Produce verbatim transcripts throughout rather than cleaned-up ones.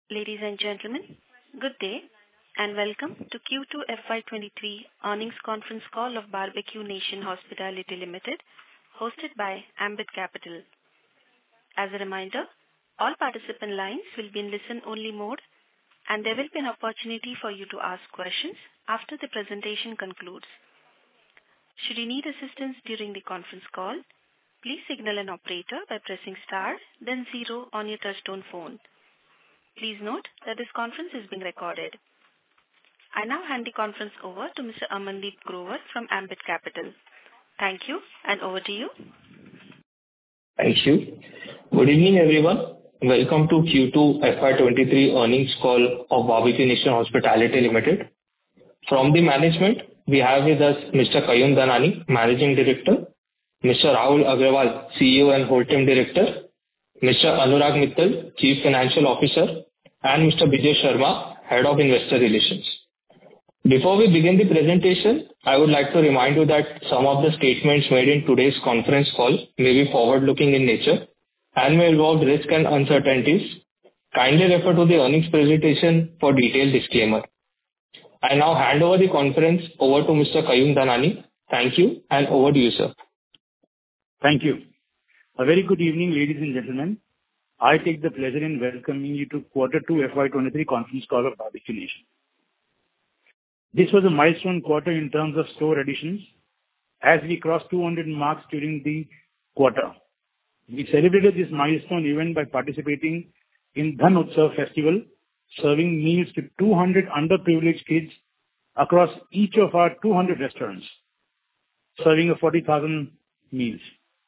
Ladies and gentlemen, good day and welcome to Q two F Y twenty-three earnings conference call of Barbeque Nation Hospitality Limited, hosted by Ambit Capital. As a reminder, all participant lines will be in listen-only mode, and there will be an opportunity for you to ask questions after the presentation concludes. Should you need assistance during the conference call, please signal an operator by pressing star, then zero on your touchtone phone. Please note that this conference is being recorded. I now hand the conference over to Mister Amandeep Grover from Ambit Capital. Thank you, and over to you. Thank you. Good evening, everyone. Welcome to Q two F Y twenty-three earnings call of Barbeque Nation Hospitality Limited. From the management, we have with us Mister Kayum Dhanani, Managing Director, Mister Rahul Agrawal, C E O and Whole Time Director, Mister Anurag Mittal, Chief Financial Officer, and Mister Bijay Sharma, Head of Investor Relations. Before we begin the presentation, I would like to remind you that some of the statements made in today's conference call may be forward-looking in nature and may involve risk and uncertainties. Kindly refer to the earnings presentation for detailed disclaimer. I now hand over the conference over to Mister Kayum Dhanani. Thank you, and over to you, sir. Thank you. A very good evening, ladies and gentlemen. I take the pleasure in welcoming you to Quarter two F Y twenty-three conference call of Barbeque Nation. This was a milestone quarter in terms of store additions as we crossed two hundred marks during the quarter. We celebrated this milestone event by participating in Dhan Utsav Festival, serving meals to two hundred underprivileged kids across each of our two hundred restaurants, serving a forty thousand meals.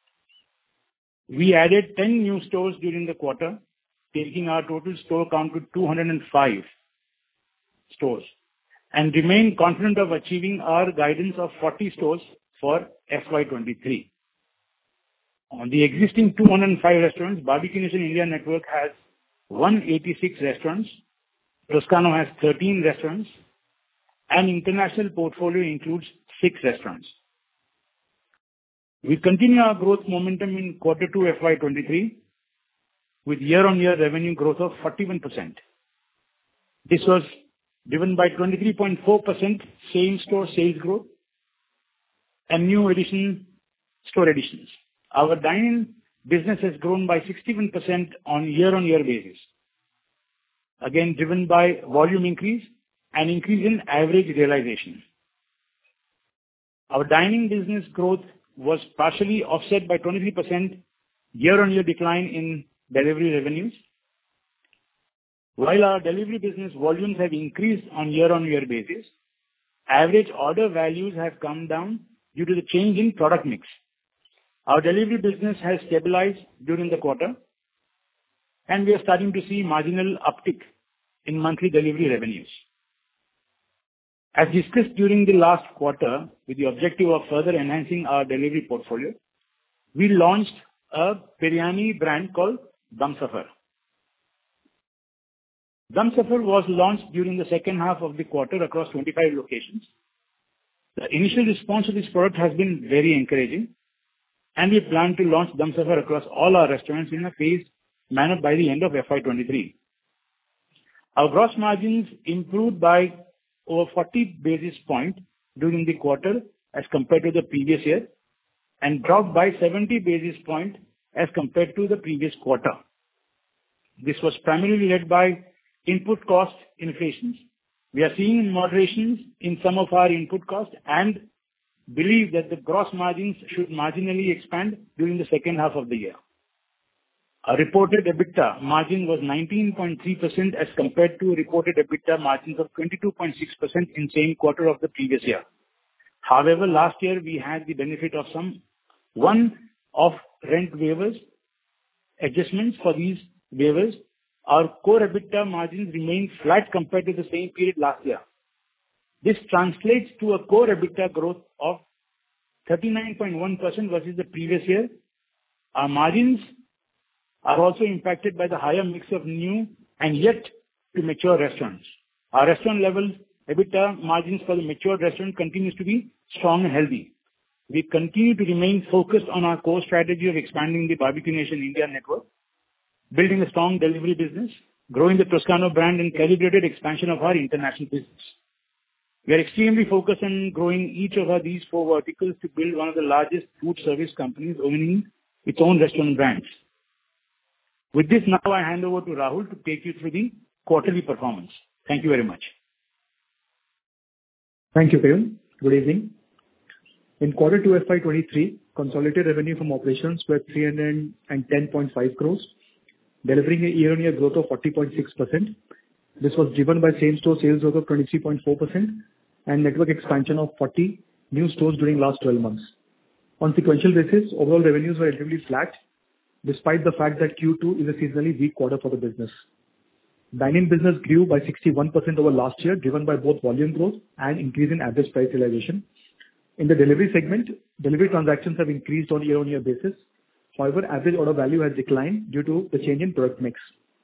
We added ten new stores during the quarter, taking our total store count to two hundred five stores, and remain confident of achieving our guidance of forty stores for F Y twenty-three. On the existing two hundred five restaurants, Barbeque Nation India Network has one hundred eighty-six restaurants, Toscano has thirteen restaurants, and international portfolio includes six restaurants. We continue our growth momentum in Quarter two F Y twenty-three with year-on-year revenue growth of forty-one percent. This was driven by twenty-three point four percent same-store sales growth and new addition store additions. Our dine-in business has grown by sixty-one percent on year-on-year basis, again driven by volume increase and increase in average realization. Our dining business growth was partially offset by twenty-three percent year-on-year decline in delivery revenues. While our delivery business volumes have increased on year-on-year basis, average order values have come down due to the change in product mix. Our delivery business has stabilized during the quarter, and we are starting to see marginal uptick in monthly delivery revenues. As discussed during the last quarter, with the objective of further enhancing our delivery portfolio, we launched a biryani brand called Dum Safar. Dum Safar was launched during the second half of the quarter across twenty-five locations. The initial response to this product has been very encouraging, and we plan to launch Dum Safar across all our restaurants in a phased manner by the end of F Y twenty-three. Our gross margins improved by over forty basis points during the quarter as compared to the previous year, and dropped by seventy basis points as compared to the previous quarter. This was primarily led by input cost inflations. We are seeing moderations in some of our input costs and believe that the gross margins should marginally expand during the second half of the year. Our reported EBITDA margin was nineteen point three percent as compared to reported EBITDA margins of twenty-two point six percent in same quarter of the previous year. However, last year we had the benefit of some one-off rent waivers, adjustments for these waivers. Our core EBITDA margins remained flat compared to the same period last year. This translates to a core EBITDA growth of thirty-nine point one percent versus the previous year. Our margins are also impacted by the higher mix of new and yet to mature restaurants. Our restaurant level EBITDA margins for the mature restaurant continues to be strong and healthy. We continue to remain focused on our core strategy of expanding the Barbeque Nation India network, building a strong delivery business, growing the Toscano brand and calibrated expansion of our international business. We are extremely focused on growing each of our these four verticals to build one of the largest food service companies owning its own restaurant brands. With this, now I hand over to Rahul to take you through the quarterly performance. Thank you very much. Thank you, Kayum. Good evening. In quarter two F Y twenty-three, consolidated revenue from operations were three hundred ten point five crores, delivering a year-on-year growth of forty point six percent. This was driven by same-store sales growth of twenty-three point four percent and network expansion of forty new stores during last twelve months. On sequential basis, overall revenues were relatively flat, despite the fact that Q two is a seasonally weak quarter for the business. Dine-in business grew by sixty-one percent over last year, driven by both volume growth and increase in average price realization. In the delivery segment, delivery transactions have increased on year-on-year basis. However, average order value has declined due to the change in product mix.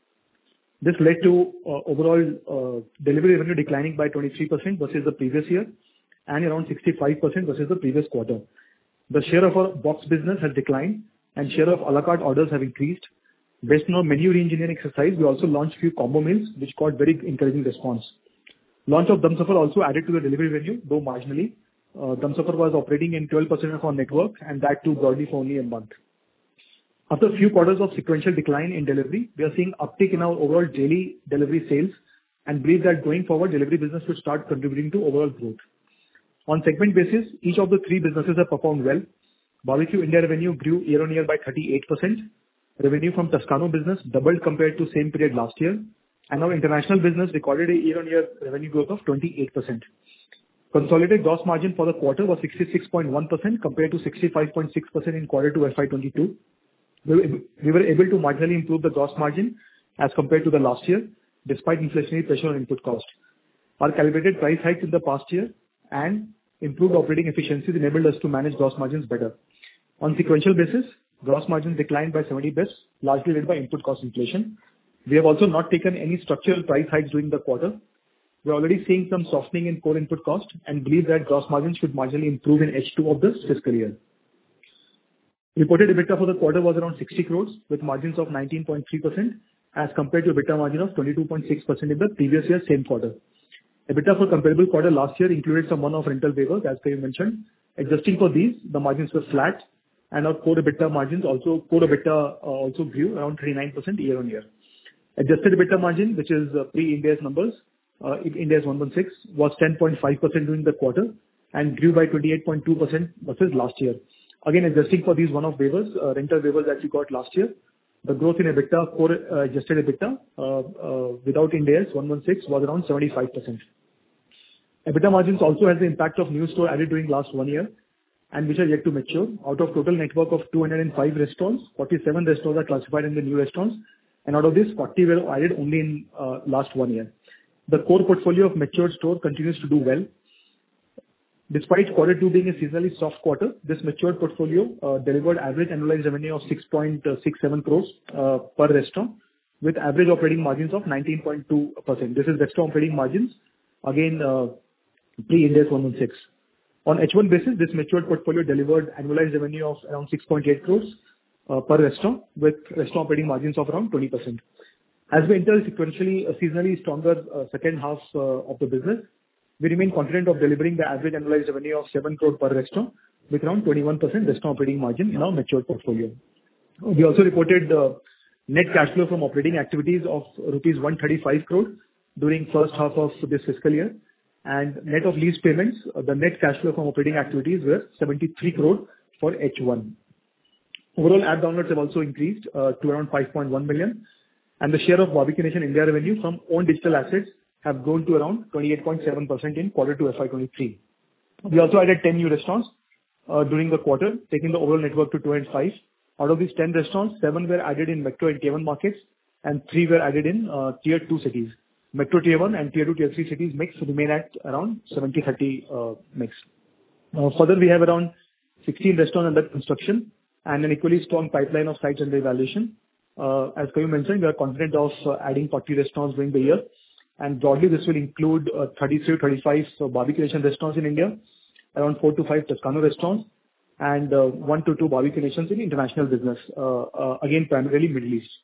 This led to uh, overall uh, delivery revenue declining by twenty-three percent versus the previous year and around sixty-five percent versus the previous quarter. The share of our box business has declined and share of a la carte orders have increased. Based on our menu re-engineering exercise, we also launched few combo meals which got very encouraging response. Launch of Dum Safar also added to the delivery revenue, though marginally. Uh, Dum Safar was operating in twelve percent of our network and that too broadly for only a month. After a few quarters of sequential decline in delivery, we are seeing uptick in our overall daily delivery sales and believe that going forward, delivery business should start contributing to overall growth. On segment basis, each of the three businesses have performed well. Barbeque India revenue grew year-on-year by thirty-eight percent. Revenue from Toscano business doubled compared to same period last year, and our international business recorded a year-on-year revenue growth of twenty-eight percent. Consolidated gross margin for the quarter was sixty-six point one percent compared to sixty-five point six percent in quarter two F Y twenty-two. We were able to marginally improve the gross margin as compared to the last year, despite inflationary pressure on input cost. Our calibrated price hikes in the past year and improved operating efficiencies enabled us to manage gross margins better. On sequential basis, gross margins declined by seventy basis points, largely led by input cost inflation. We have also not taken any structural price hikes during the quarter. We are already seeing some softening in core input cost and believe that gross margins should marginally improve in H two of this fiscal year. Reported EBITDA for the quarter was around sixty crores with margins of nineteen point three percent as compared to EBITDA margin of twenty-two point six percent in the previous year same quarter. EBITDA for comparable quarter last year included some one-off rental waivers, as Kayum mentioned. Adjusting for these, the margins were flat and our core EBITDA margins also, core EBITDA uh, also grew around thirty-nine percent year-on-year. Adjusted EBITDA margin, which is uh, pre-Ind AS numbers, uh, Ind AS one sixteen, was ten point five percent during the quarter and grew by twenty-eight point two percent versus last year. Again, adjusting for these one-off waivers, uh, rental waivers that we got last year, the growth in EBITDA, core uh, adjusted EBITDA, uh, uh, without Ind AS one sixteen was around seventy-five percent. EBITDA margins also has the impact of new store added during last one year and which are yet to mature. Out of total network of two hundred five restaurants, forty-seven restaurants are classified in the new restaurants, and out of this, forty were added only in uh, last one year. The core portfolio of matured store continues to do well. Despite quarter two being a seasonally soft quarter, this matured portfolio uh, delivered average annualized revenue of six point six seven crores uh, per restaurant with average operating margins of nineteen point two percent. This is restaurant operating margins, again, uh, pre-Ind AS one sixteen. On H one basis, this matured portfolio delivered annualized revenue of around six point eight crores uh, per restaurant with restaurant operating margins of around twenty percent. As we enter sequentially a seasonally stronger uh, second half uh, of the business, we remain confident of delivering the average annualized revenue of seven crore per restaurant with around twenty-one percent restaurant operating margin in our matured portfolio. We also reported uh, net cash flow from operating activities of rupees one thirty-five crore during first half of this fiscal year. And net of lease payments, uh, the net cash flow from operating activities were seventy-three crore for H one. Overall app downloads have also increased uh, to around five point one million. And the share of Barbeque Nation India revenue from own digital assets have grown to around twenty-eight point seven percent in quarter two F Y twenty-three. We also added ten new restaurants uh, during the quarter, taking the overall network to two hundred five. Out of these ten restaurants, seven were added in metro and tier one markets and three were added in uh, tier two cities. Metro tier one and tier two, tier three cities mix remain at around seventy thirty uh, mix. Uh, further, we have around sixteen restaurants under construction and an equally strong pipeline of sites under evaluation. Uh, as Kayum mentioned, we are confident of uh, adding forty restaurants during the year. And broadly, this will include uh, thirty-three, thirty-five so Barbeque Nation restaurants in India, around four to five Toscano restaurants, and uh, one to two Barbeque Nations in international business, uh, uh, again, primarily Middle East.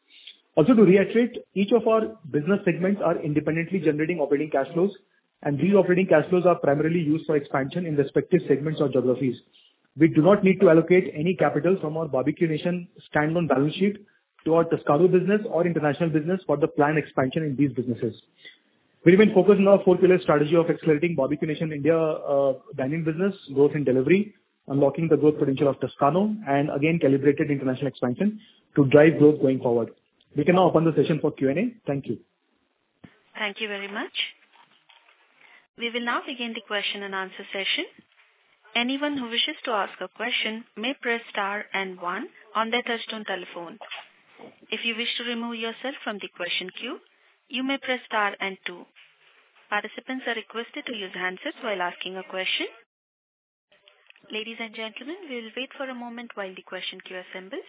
Also, to reiterate, each of our business segments are independently generating operating cash flows, and these operating cash flows are primarily used for expansion in respective segments or geographies. We do not need to allocate any capital from our Barbeque Nation standalone balance sheet to our Toscano business or international business for the planned expansion in these businesses. We remain focused on our four-pillar strategy of accelerating Barbeque Nation India uh, dining business, growth in delivery, unlocking the growth potential of Toscano, and again, calibrated international expansion to drive growth going forward. We can now open the session for Q and A. Thank you. Thank you very much. We will now begin the question and answer session. Anyone who wishes to ask a question may press star and one on their touchtone telephone. If you wish to remove yourself from the question queue, you may press star and two. Participants are requested to use handsets while asking a question. Ladies and gentlemen, we will wait for a moment while the question queue assembles.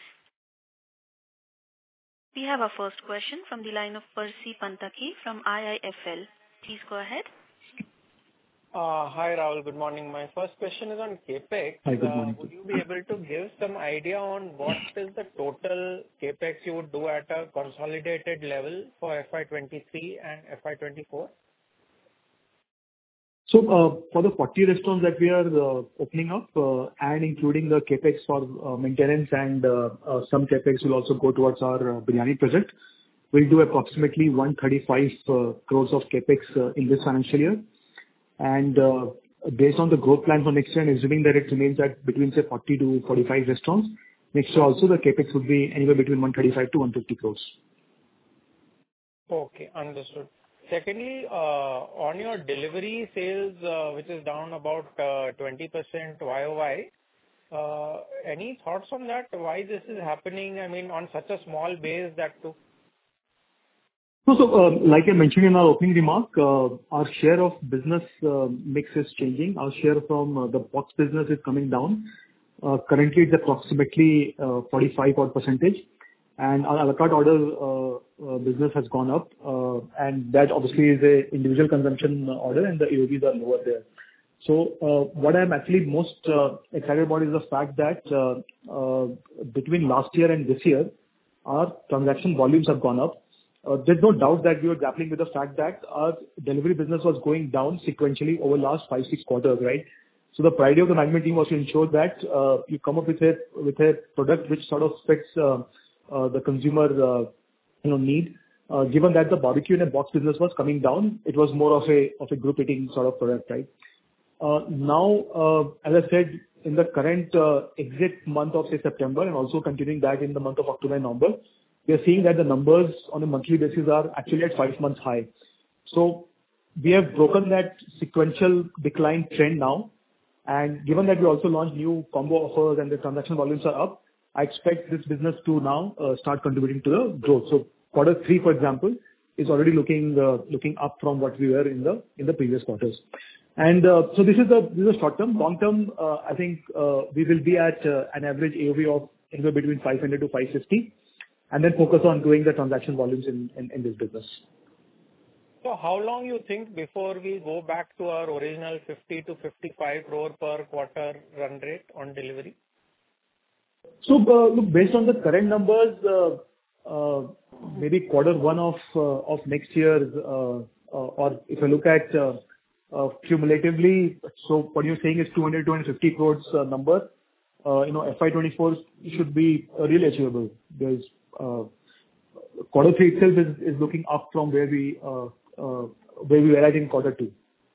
We have our first question from the line of Percy Panthaki from I I F L. Please go ahead. Uh, hi Rahul, good morning. My first question is on CapEx. Hi, good morning. Uh, would you be able to give some idea on what is the total CapEx you would do at a consolidated level for F Y twenty-three and F Y twenty-four? So, uh, for the forty restaurants that we are uh, opening up, uh, and including the CapEx for uh, maintenance and uh, uh, some CapEx will also go towards our uh, biryani project, we'll do approximately one hundred thirty-five uh, crores of CapEx uh, in this financial year. And uh, based on the growth plan for next year, and assuming that it remains at between, say, forty to forty-five restaurants, next year also the CapEx would be anywhere between one hundred thirty-five to one hundred fifty crores. Okay, understood. Secondly, uh, on your delivery sales, uh, which is down about uh, twenty percent Y O Y, uh, any thoughts on that? Why this is happening? I mean, on such a small base that too? No, so, uh, like I mentioned in our opening remark, uh, our share of business uh, mix is changing. Our share from uh, the box business is coming down. Uh, Currently, it's approximately uh, forty-five odd percentage, and our a la carte order uh, uh, business has gone up, uh, and that obviously is a individual consumption order, and the A O Vs are lower there. So, uh, what I'm actually most uh, excited about is the fact that uh, uh, between last year and this year, our transaction volumes have gone up. Uh, There's no doubt that we were grappling with the fact that our delivery business was going down sequentially over last five, six quarters, right? So the priority of the management team was to ensure that uh, you come up with a with a product which sort of fits uh, uh, the consumer uh, you know need. Uh, Given that the barbecue and box business was coming down, it was more of a of a group eating sort of product, right? Uh, Now, uh, as I said, in the current uh, exit month of, say, September, and also continuing that in the month of October and November, we are seeing that the numbers on a monthly basis are actually at five months high. So we have broken that sequential decline trend now, and given that we also launched new combo offers and the transaction volumes are up, I expect this business to now uh, start contributing to the growth. So quarter three, for example, is already looking uh, looking up from what we were in the in the previous quarters. And uh, so this is the this is a short term. Long term, uh, I think uh, we will be at uh, an average A O V of anywhere between five hundred to five fifty. And then focus on growing the transaction volumes in, in, in this business. So how long you think before we go back to our original fifty to fifty-five crore per quarter run rate on delivery? So, uh, look, based on the current numbers, uh, uh, maybe quarter one of uh, of next year, uh, uh, or if I look at uh, uh, cumulatively, so what you're saying is two hundred to two hundred fifty crores uh, number. Uh, you know, F Y twenty-four should be uh, really achievable. There's Uh, quarter three itself is, is looking up from where we uh, uh, where we were at in quarter two.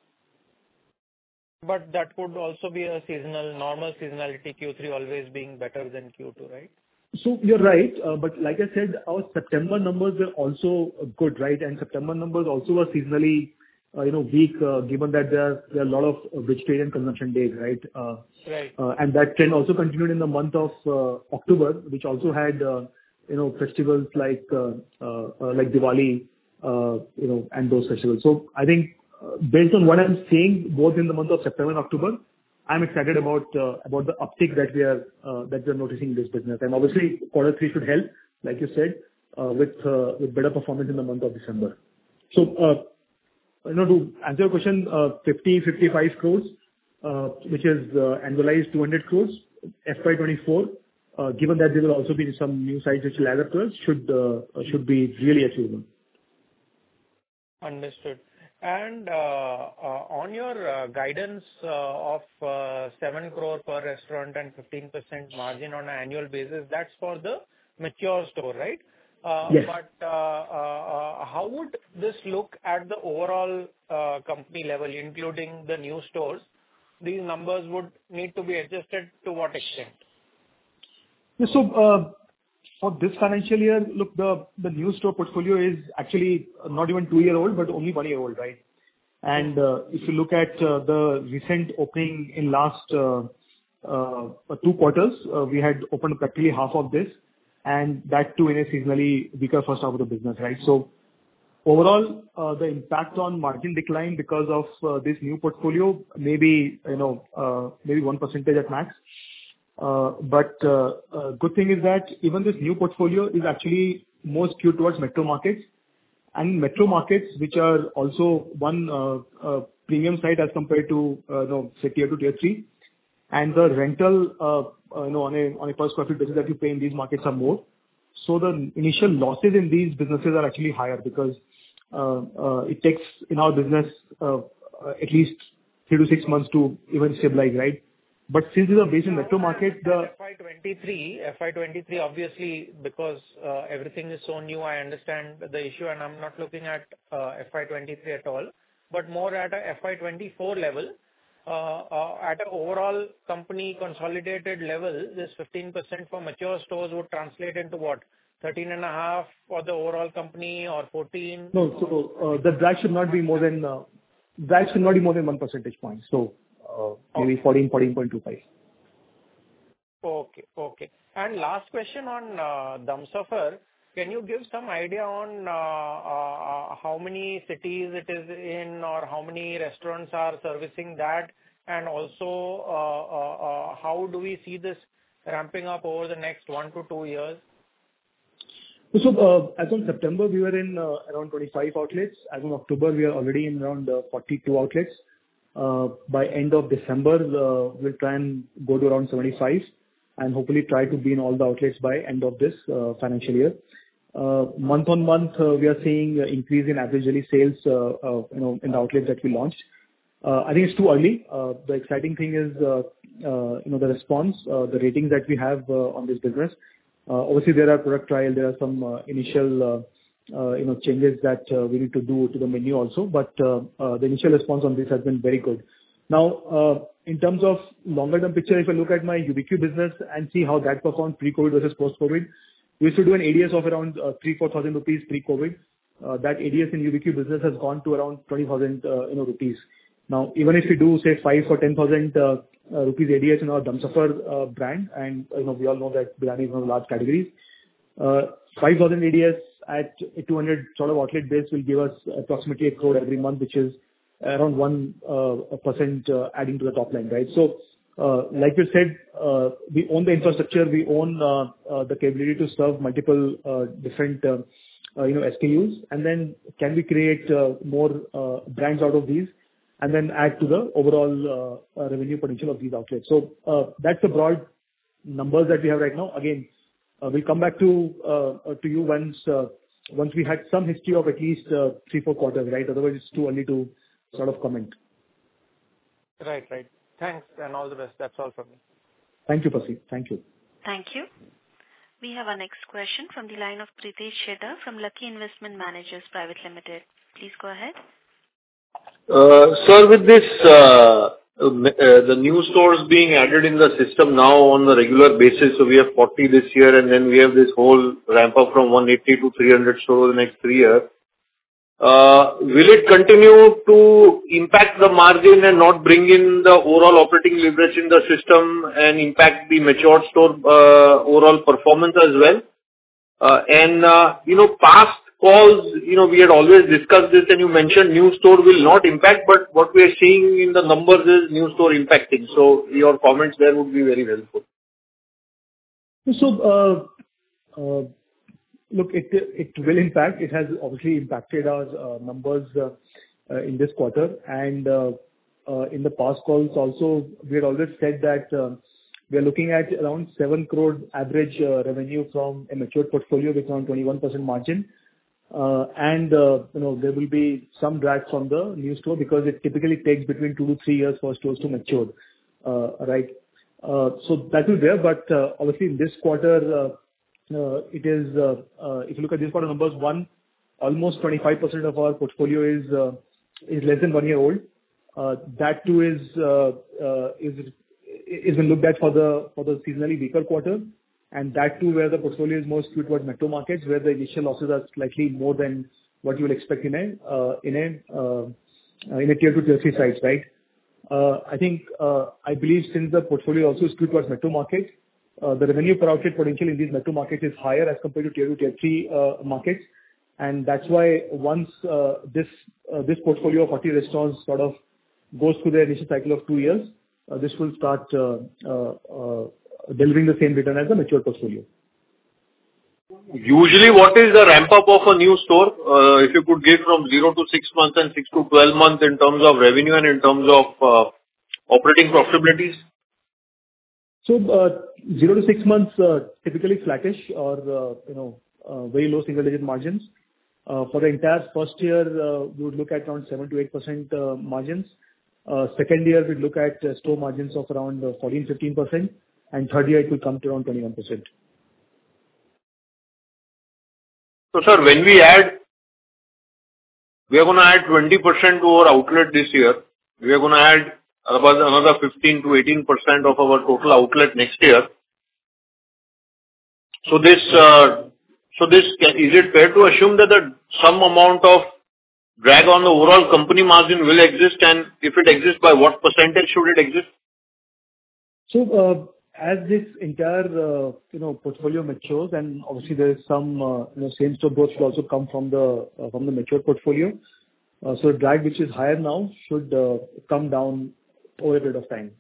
But that could also be a seasonal, normal seasonality, Q three always being better than Q two, right? So you're right, uh, but like I said, our September numbers were also good, right? And September numbers also were seasonally, uh, you know, weak, uh, given that there are, there are a lot of vegetarian consumption days, right? Uh, right. Uh, and that trend also continued in the month of uh, October, which also had uh, you know, festivals like uh, uh, uh, like Diwali, uh, you know, and those festivals. So I think uh, based on what I'm seeing, both in the month of September and October, I'm excited about uh, about the uptick that we are uh, that we are noticing in this business. And obviously, quarter three should help, like you said, uh, with uh, with better performance in the month of December. So uh, you know, to answer your question, uh, fifty, fifty-five crores, uh, which is uh, annualized two hundred crores, F Y twenty-four. uh, given that there will also be some new sites which will add up to us, should uh, should be really achievable. Understood. And uh, uh, on your uh, guidance uh, of uh, seven crore per restaurant and fifteen percent margin on an annual basis, that's for the mature store, right? Uh, Yes. But uh, uh, uh, how would this look at the overall uh, company level, including the new stores? These numbers would need to be adjusted to what extent? Yeah, so, uh, for this financial year, look, the the new store portfolio is actually not even two-year-old, but only one-year-old, right? And uh, if you look at uh, the recent opening in last uh, uh, two quarters, uh, we had opened practically half of this, and that too in a seasonally weaker first half of the business, right? So overall, uh, the impact on margin decline because of uh, this new portfolio, maybe, you know, uh, maybe one percentage at max. Uh, But uh, uh, good thing is that even this new portfolio is actually more skewed towards metro markets. And metro markets, which are also one uh, uh, premium site as compared to, uh, you know, say, tier two, tier three. And the rental, uh, uh, you know, on a on a per square feet basis that you pay in these markets are more. So the initial losses in these businesses are actually higher because uh, uh, it takes, in our business, uh, uh, at least three to six months to even stabilize, right? But since these are based in metro markets, the F Y twenty-three, F Y twenty-three, obviously, because uh, everything is so new, I understand the issue, and I'm not looking at uh, F Y twenty-three at all, but more at a F Y twenty-four level. Uh, uh, At an overall company consolidated level, this fifteen percent for mature stores would translate into what? thirteen and a half for the overall company or fourteen? no, so uh, the drag should not be more than uh, drag should not be more than one percentage point. So uh, maybe fourteen, fourteen point two five. Okay. Okay. And last question on uh, Dum Safar. Can you give some idea on uh, uh, how many cities it is in or how many restaurants are servicing that? And also, uh, uh, uh, how do we see this ramping up over the next one to two years? So, uh, as on September, we were in uh, around twenty-five outlets. As on October, we are already in around uh, forty-two outlets. Uh, By end of December, uh, we'll try and go to around seventy-five, and hopefully try to be in all the outlets by end of this uh, financial year. Uh, Month on month, uh, we are seeing uh, increase in average daily sales, uh, uh, you know, in the outlets that we launched. Uh, I think it's too early. Uh, The exciting thing is, uh, uh, you know, the response, uh, the ratings that we have uh, on this business. Uh, Obviously, there are product trial, there are some uh, initial, uh, uh, you know, changes that uh, we need to do to the menu also, but uh, uh, the initial response on this has been very good. Now, uh, in terms of longer term picture, if I look at my U B Q business and see how that performed pre-COVID versus post-COVID, we used to do an A D S of around uh, three four thousand rupees pre-COVID. Uh, That A D S in U B Q business has gone to around twenty thousand, uh, you know, rupees. Now, even if we do, say, five or ten thousand uh, uh, rupees A D S in our Dum Safar uh, brand, and, you know, we all know that biryani is one of the large categories. Uh, five thousand A D S at a two hundred sort of outlet base will give us approximately a crore every month, which is around one percent uh, adding to the top line, right? So, uh, like you said, uh, we own the infrastructure, we own uh, uh, the capability to serve multiple uh, different, uh, uh, you know, S K Us, and then can we create uh, more uh, brands out of these, and then add to the overall uh, uh, revenue potential of these outlets. So, uh, that's the broad numbers that we have right now. Again, uh, we'll come back to uh, uh, to you once uh, once we had some history of at least uh, three, four quarters, right? Otherwise, it's too early to sort of comment. Right. Right. Thanks, and all the best. That's all from me. Thank you, Percy. Thank you. Thank you. We have our next question from the line of Pritesh Chheda from Lucky Investment Managers Private Limited. Please go ahead. Uh, Sir, with this, uh, uh, the new stores being added in the system now on a regular basis, so we have forty this year, and then we have this whole ramp up from one eighty to three hundred stores over the next three years. Uh, Will it continue to impact the margin and not bring in the overall operating leverage in the system and impact the mature store uh, overall performance as well? Uh, And, uh, you know, past calls, you know, we had always discussed this, and you mentioned new store will not impact, but what we are seeing in the numbers is new store impacting. So your comments there would be very helpful. So, uh, uh, look, it it will impact. It has obviously impacted our uh, numbers uh, uh, in this quarter. And uh, uh, in the past calls also, we had always said that uh, we are looking at around seven crore average uh, revenue from a matured portfolio with around twenty-one percent margin. Uh, and uh, you know there will be some drag from the new store because it typically takes between two to three years for stores to mature, uh, right? Uh, so that will be there, but uh, obviously in this quarter, uh, uh, it is uh, uh, if you look at this quarter numbers, one almost twenty-five percent of our portfolio is uh, is less than one year old. Uh, that too is uh, uh, is is been looked at for the for the seasonally weaker quarter, and that too where the portfolio is more skewed towards metro markets, where the initial losses are slightly more than what you will expect in a uh, in a uh, in a tier two, tier three sites, right? Uh, I think uh, I believe since the portfolio also is skewed towards metro market, uh, the revenue per outlet potential in these metro markets is higher as compared to tier two, tier three uh, markets, and that's why once uh, this uh, this portfolio of forty restaurants sort of goes through the initial cycle of two years, uh, this will start uh, uh, uh, delivering the same return as the mature portfolio. Usually, what is the ramp up of a new store? Uh, if you could give from zero to six months and six to twelve months in terms of revenue and in terms of uh, operating profitabilities? So, uh, zero to six months, uh, typically flattish or, uh, you know, uh, very low single digit margins. Uh, For the entire first year, uh, we would look at around seven to eight percent uh, margins. Uh, Second year, we'd look at uh, store margins of around uh, fourteen to fifteen percent, and third year it will come to around twenty-one percent. So, sir, when we add, we are going to add twenty percent to our outlet this year. We are going to add about another fifteen to eighteen percent of our total outlet next year. So this, uh, so this, is it fair to assume that the, some amount of drag on the overall company margin will exist, and if it exists, by what percentage should it exist? So, uh, as this entire, uh, you know, portfolio matures, and obviously there is some, uh, you know, same store growth should also come from the, uh, from the mature portfolio. Uh, So the drag, which is higher now, should uh, come down over a period of time.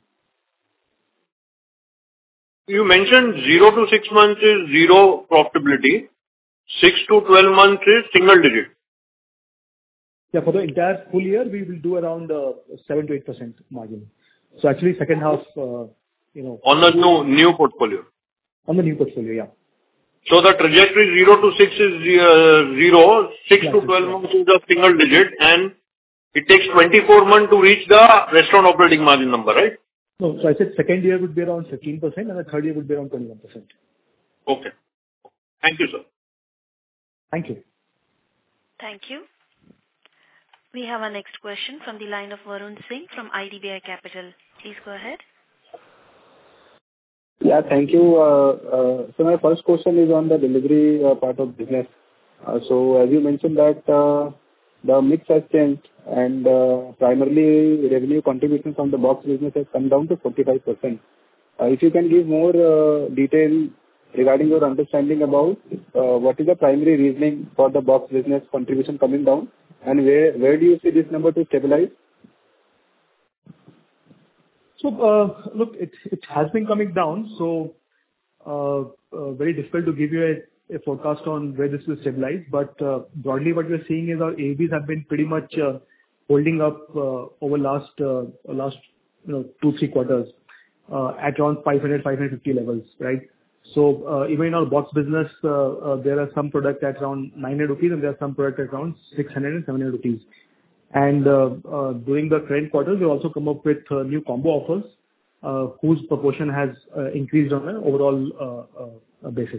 You mentioned zero to six months is zero profitability, six to twelve months is single digit. Yeah, for the entire full year, we will do around uh, seven to eight percent margin. So actually second half, uh, you know... On the new, new portfolio? On the new portfolio, yeah. So the trajectory zero to six is uh, zero, six Yeah, to twelve months is a single digit, and it takes twenty-four months to reach the restaurant operating margin number, right? No, so I said second year would be around fifteen percent, and the third year would be around twenty-one percent. Okay. Thank you, sir. Thank you. Thank you. We have our next question from the line of Varun Singh from I D B I Capital. Please go ahead. Yeah, thank you. Uh, uh, so my first question is on the delivery uh, part of business. Uh, so as you mentioned that uh, the mix has changed and uh, primarily revenue contribution from the box business has come down to forty-five percent. Uh, if you can give more uh, detail regarding your understanding about uh, what is the primary reasoning for the box business contribution coming down, and where where do you see this number to stabilize? So, uh, look, it it has been coming down, so uh, uh, very difficult to give you a, a forecast on where this will stabilize. But uh, broadly, what we're seeing is our A Bs have been pretty much uh, holding up uh, over last uh, last you know two three quarters uh, at around five hundred, five fifty levels, right? So uh, even in our box business, uh, uh, there are some products at around nine hundred rupees, and there are some products at around six hundred and seven hundred rupees. And uh, uh, during the current quarter, we also come up with uh, new combo offers, uh, whose proportion has uh, increased on an overall uh, uh, basis.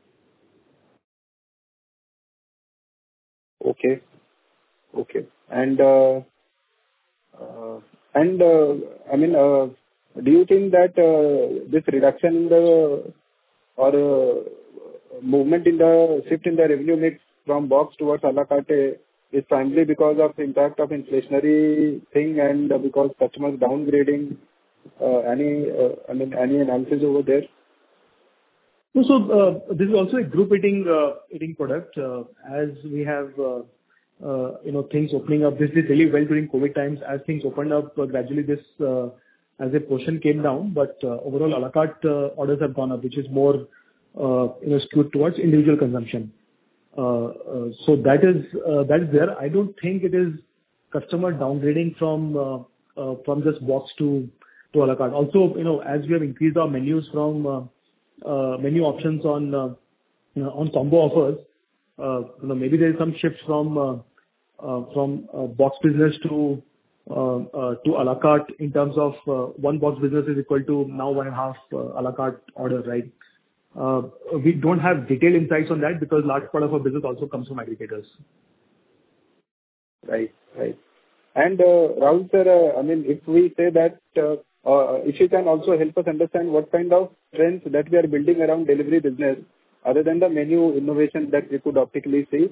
Okay. Okay. And uh, uh, and uh, I mean, uh, do you think that uh, this reduction in the or uh, movement in the shift in the revenue mix from box towards a la carte is primarily because of impact of inflationary thing and uh, because customers downgrading? Uh, any, uh, I mean, any analysis over there? No, so uh, this is also a group eating uh, eating product. Uh, as we have uh, uh, you know things opening up, this did really well during COVID times. As things opened up, uh, gradually this uh, as a portion came down, but uh, overall a la carte uh, orders have gone up, which is more uh, you know skewed towards individual consumption. Uh, uh, so that is uh, that is there. I don't think it is customer downgrading from uh, uh, from just box to to à la carte. Also, you know, as we have increased our menus from uh, uh, menu options on uh, you know, on combo offers, uh, you know, maybe there is some shift from uh, uh, from uh, box business to uh, uh, to à la carte in terms of uh, one box business is equal to now one and a half uh, à la carte order, right? Uh, we don't have detailed insights on that because large part of our business also comes from aggregators. Right. Right. And, uh, Rahul sir, uh, I mean, if we say that, uh, uh, if you can also help us understand what kind of trends that we are building around delivery business, other than the menu innovation that we could optically see?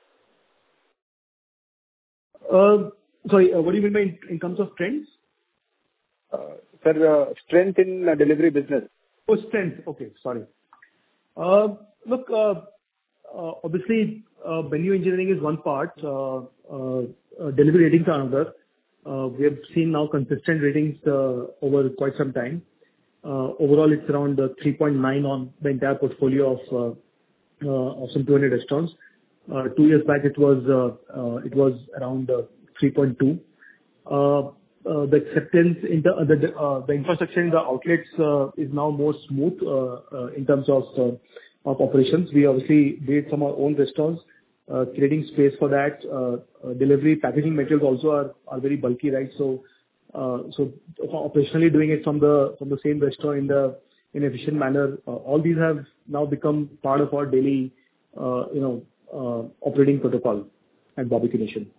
Uh, Sorry, uh, what do you mean by in in terms of trends? Uh, Sir, uh, strength in uh, delivery business. Oh, strength. Okay, sorry. Uh, Look, uh, uh, obviously, uh, menu engineering is one part, uh, uh, uh, delivery ratings are another. Uh, We have seen now consistent ratings uh, over quite some time. Uh, Overall, it's around uh, three point nine on the entire portfolio of uh, uh, of some two hundred restaurants. Uh, Two years back, it was uh, uh, it was around uh, three point two. Uh, uh, The acceptance in the uh, the uh, the infrastructure in the outlets uh, is now more smooth uh, uh, in terms of uh, of operations. We obviously did some of our own restaurants, uh, creating space for that. Uh, uh, Delivery packaging materials also are are very bulky, right? So uh, so operationally doing it from the from the same restaurant in the in efficient manner, uh, all these have now become part of our daily, uh, you know, uh, operating protocol at Barbeque Nation.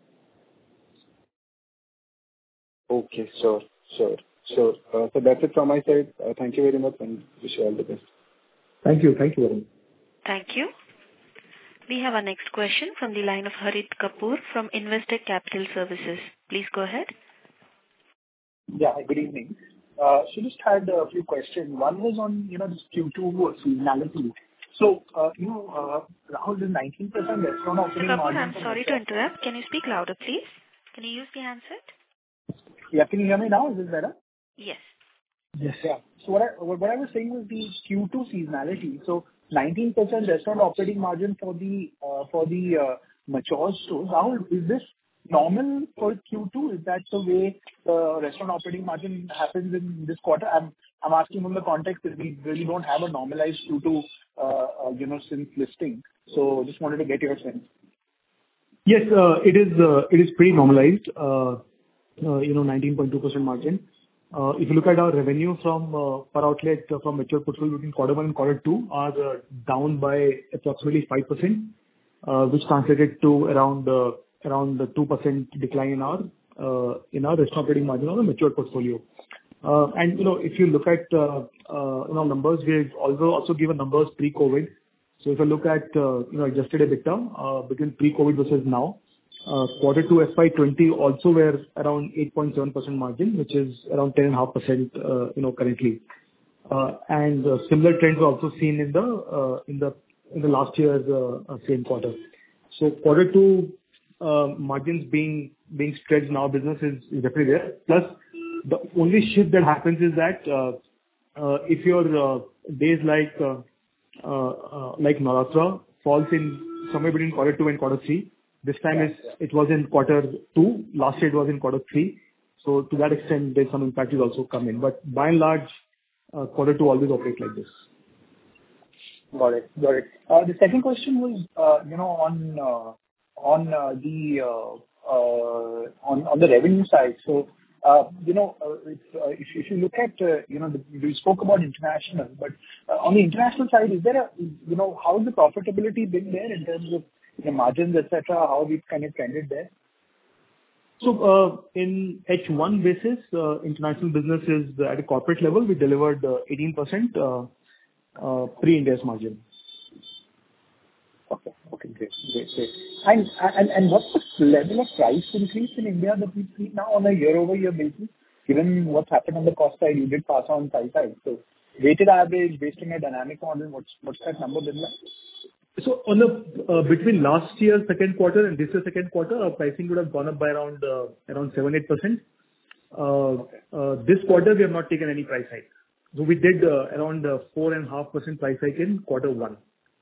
Okay, sure, sure, sure. Uh, So that's it from my side. Uh, Thank you very much, and wish you all the best. Thank you. Thank you, Varun. Thank you. We have our next question from the line of Harit Kapoor from Investec Capital Services. Please go ahead. Yeah, good evening. Uh, So just had a few questions. One was on, you know, this Q two seasonality. So, uh, you know, uh, Rahul, the nineteen percent restaurant Mister operating Kapoor, margin... I'm sorry to interrupt. Can you speak louder, please? Can you use the handset? Yeah, can you hear me now? Is this better? Yes. Yes. Yeah. So what I, what what I was saying was the Q two seasonality. So nineteen percent restaurant operating margin for the, uh, for the, uh, mature stores. Rahul, is this normal for Q two? Is that the way the restaurant operating margin happens in this quarter? I'm I'm asking from the context that we really don't have a normalized Q two, uh, uh, you know, since listing. So just wanted to get your sense. Yes, uh, it is uh, It is pretty normalized, uh, uh, you know, nineteen point two percent margin. Uh, If you look at our revenue from uh, per outlet uh, from mature portfolio between quarter one and quarter two are uh, down by approximately five percent, uh, which translated to around uh, around the two percent decline in our uh, in our restaurant operating margin on the mature portfolio. Uh, And, you know, if you look at, uh, uh, you know, numbers, we've also also given numbers pre-COVID. So if I look at, uh, you know, adjusted EBITDA uh, between pre-COVID versus now, uh, quarter two F Y twenty also were around eight point seven percent margin, which is around ten point five percent, uh, you know, currently. Uh, And uh, similar trends were also seen in the uh, in the in the last year's uh, uh, same quarter. So quarter two uh, margins being being stretched in our business is is definitely there. Plus, the only shift that happens is that uh, uh, if your uh, days like uh, uh, uh, like Navratri falls in somewhere between quarter two and quarter three, this time is it was in quarter two. Last year it was in quarter three. So to that extent, there's some impact will also come in. But by and large, uh, quarter two always operate like this. Got it. Got it. Uh, The second question was, uh, you know, on uh, on uh, the uh, uh, on on the revenue side. So, uh, you know, uh, if uh, if if you look at, uh, you know, the, you spoke about international, but uh, on the international side, is there a, you know, how has the profitability been there in terms of the margins, et cetera? How we've kind of trended there? So, uh in H one basis, uh international business is at a corporate level, we delivered uh eighteen percent uh uh pre-Ind AS margin. Okay. Okay, great. Great, great. And and and what's the level of price increase in India that we see now on a year-over-year basis? Given what's happened on the cost side, you did pass on price hike. So weighted average based on a dynamic model, what's what's that number been like? So on the uh between last year's second quarter and this year's second quarter, our pricing would have gone up by around uh around seven to eight percent. Uh, uh, This quarter, we have not taken any price hike. So we did uh around uh four point five percent price hike in quarter one.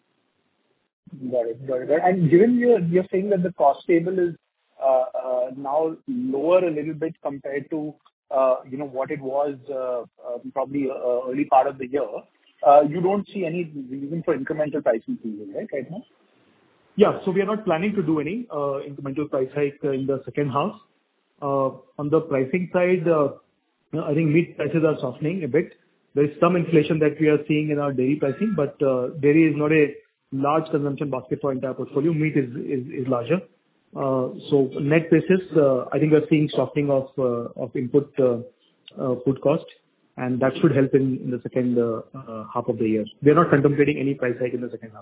Got it. Got it. Got it. And given you're you're saying that the cost table is uh uh now lower a little bit compared to uh, you know, what it was uh, uh, probably uh, early part of the year, uh, you don't see any reason for incremental price increases, right, right now? Yeah. So we are not planning to do any uh, incremental price hike uh, in the second half. Uh, On the pricing side, uh, I think meat prices are softening a bit. There is some inflation that we are seeing in our dairy pricing, but uh, dairy is not a large consumption basket for entire portfolio. Meat is is is larger. Uh, So net basis, uh, I think we are seeing softening of uh, of input uh, uh, food cost, and that should help in in the second uh, uh, half of the year. We are not contemplating any price hike in the second half.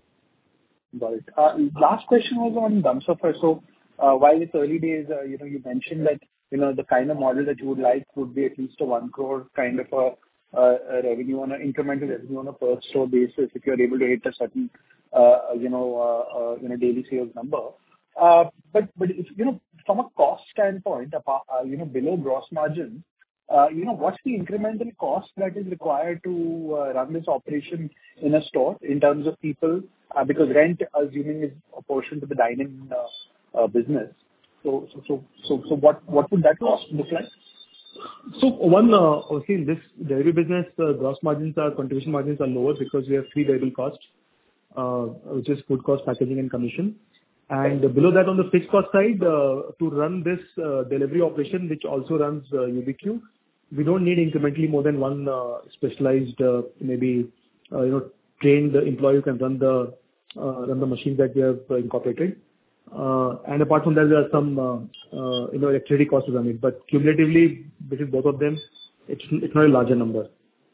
Got it. Uh, Last question was on Humsafar. So, uh, while it's early days, uh, you know, you mentioned that, you know, the kind of model that you would like would be at least a one crore kind of a uh, a revenue on an incremental revenue on a per store basis, if you're able to hit a certain, uh, you know, uh, uh, you know, daily sales number. Uh, But but if, you know, from a cost standpoint, apart, uh, you know, below gross margin, uh, you know, what's the incremental cost that is required to uh, run this operation in a store in terms of people? Uh, Because rent, assuming, is a portion to the dine-in uh, uh, business. So so so so so what what would that cost look like? So one, uh, obviously, in this dairy business, uh, gross margins are, contribution margins are lower because we have three variable costs, uh, which is food cost, packaging, and commission. And below that, on the fixed cost side, uh, to run this uh, delivery operation, which also runs uh, U B Q, we don't need incrementally more than one uh, specialized, uh, maybe, uh, you know, trained employee who can run the uh, run the machines that we have uh, incorporated. Uh, And apart from that, there are some, uh, uh, you know, electricity costs to run it. But cumulatively, between both of them, it's it's not a larger number.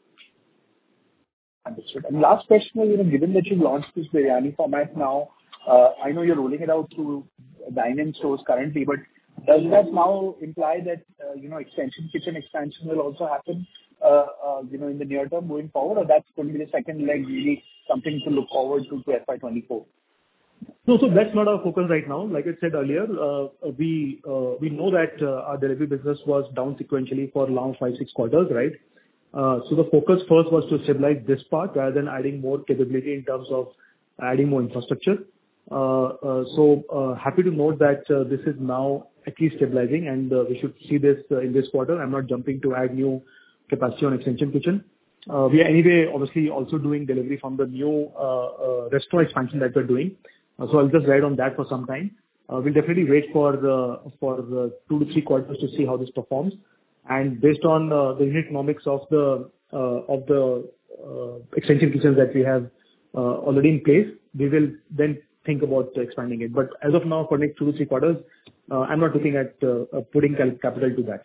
Understood. And last question is, you know, given that you've launched this biryani format now, uh, I know you're rolling it out to dine-in stores currently, but does that now imply that, uh, you know, extension kitchen expansion will also happen, uh, uh, you know, in the near term going forward, or that's going to be the second leg, really something to look forward to to F Y twenty-four? No, so that's not our focus right now. Like I said earlier, uh, we uh, we know that uh, our delivery business was down sequentially for long five, six quarters, right? Uh, So the focus first was to stabilize this part rather than adding more capability in terms of adding more infrastructure. Uh, uh, So uh, happy to note that uh, this is now at least stabilizing, and uh, we should see this uh, in this quarter. I'm not jumping to add new capacity on extension kitchen. Uh, We are anyway obviously also doing delivery from the new uh, uh, restaurant expansion that we're doing. Uh, So I'll just ride on that for some time. Uh, We'll definitely wait for uh, for uh, two to three quarters to see how this performs. And based on uh, the unit economics of the uh, of the uh, extension kitchens that we have uh, already in place, we will then think about expanding it. But as of now, for next two to three quarters, uh, I'm not looking at uh, uh, putting cal- capital to that.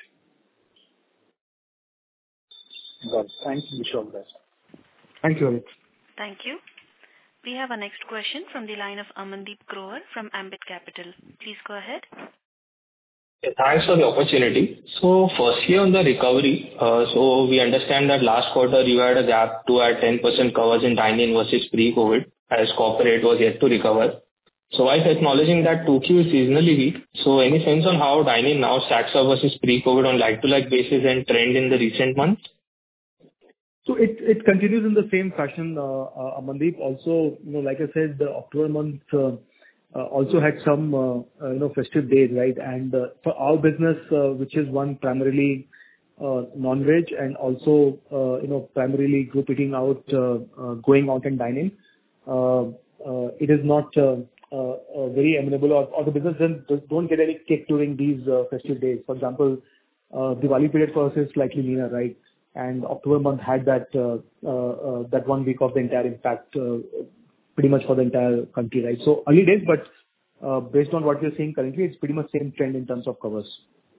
Got it. Thank you. Wish you all the best. Thank you, Amit. Thank you. We have our next question from the line of Amandeep Grover from Ambit Capital. Please go ahead. Yeah, thanks for the opportunity. So firstly, on the recovery, uh, so we understand that last quarter you had a gap to add ten percent covers in dine-in versus pre-COVID, as corporate was yet to recover. So while acknowledging that two Q is seasonally weak, so any sense on how dine-in now stacks up versus pre-COVID on like-to-like basis and trend in the recent months? So it it continues in the same fashion, uh, uh, Amandeep. Also, you know, like I said, the October month uh, uh, also had some, uh, uh, you know, festive days, right? And uh, for our business, uh, which is one primarily uh, non-veg and also, uh, you know, primarily group eating out, uh, uh, going out and dining, uh, uh, it is not uh, uh, uh, very amenable, or, or the business doesn't, don't get any kick during these uh, festive days. For example, uh, Diwali period for us is slightly leaner, right? And October month had that uh, uh, uh, that one week of the entire impact uh, pretty much for the entire country, right? So early days, but uh, based on what we're seeing currently, it's pretty much same trend in terms of covers.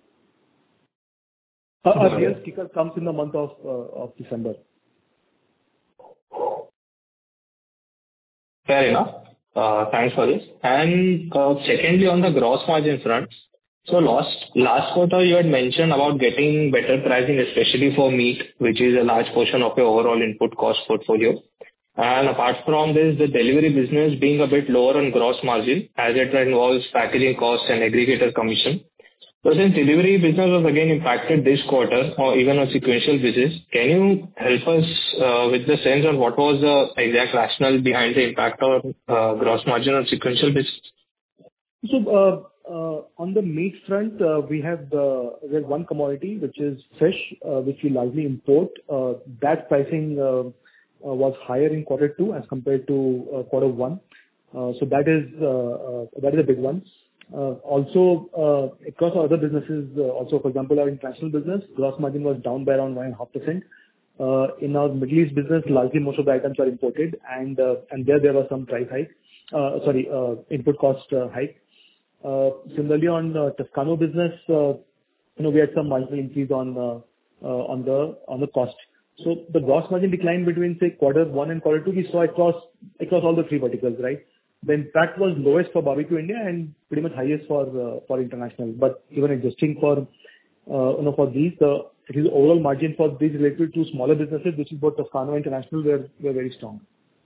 Uh, Our real kicker comes in the month of uh, of December. Fair enough. Uh, Thanks for this. And uh, secondly, on the gross margin front, so last last quarter, you had mentioned about getting better pricing, especially for meat, which is a large portion of your overall input cost portfolio. And apart from this, the delivery business being a bit lower on gross margin, as it involves packaging costs and aggregator commission. So since delivery business was again impacted this quarter, or even on sequential basis, can you help us uh, with the sense on what was the exact rationale behind the impact on uh, gross margin on sequential basis? So, uh, uh, on the meat front, uh, we have uh, we have one commodity, which is fish, uh, which we largely import. Uh, That pricing uh, uh, was higher in quarter two as compared to uh, quarter one. Uh, So that is uh, uh, that is a big one. Uh, Also, uh, across our other businesses, uh, also, for example, our international business, gross margin was down by around one point five percent. Uh, In our Middle East business, largely most of the items are imported, and uh, and there there was some price hike, uh, sorry, uh, input cost uh, hike. Uh, Similarly, on uh, Toscano business, uh, you know, we had some marginal increase on uh, uh, on the on the cost. So the gross margin decline between, say, quarter one and quarter two, we saw across across all the three verticals, right? The impact was lowest for Barbeque India and pretty much highest for uh, for international. But even adjusting for uh, you know for these, the it is overall margin for these related to smaller businesses, which is both Toscano and international, were were very strong.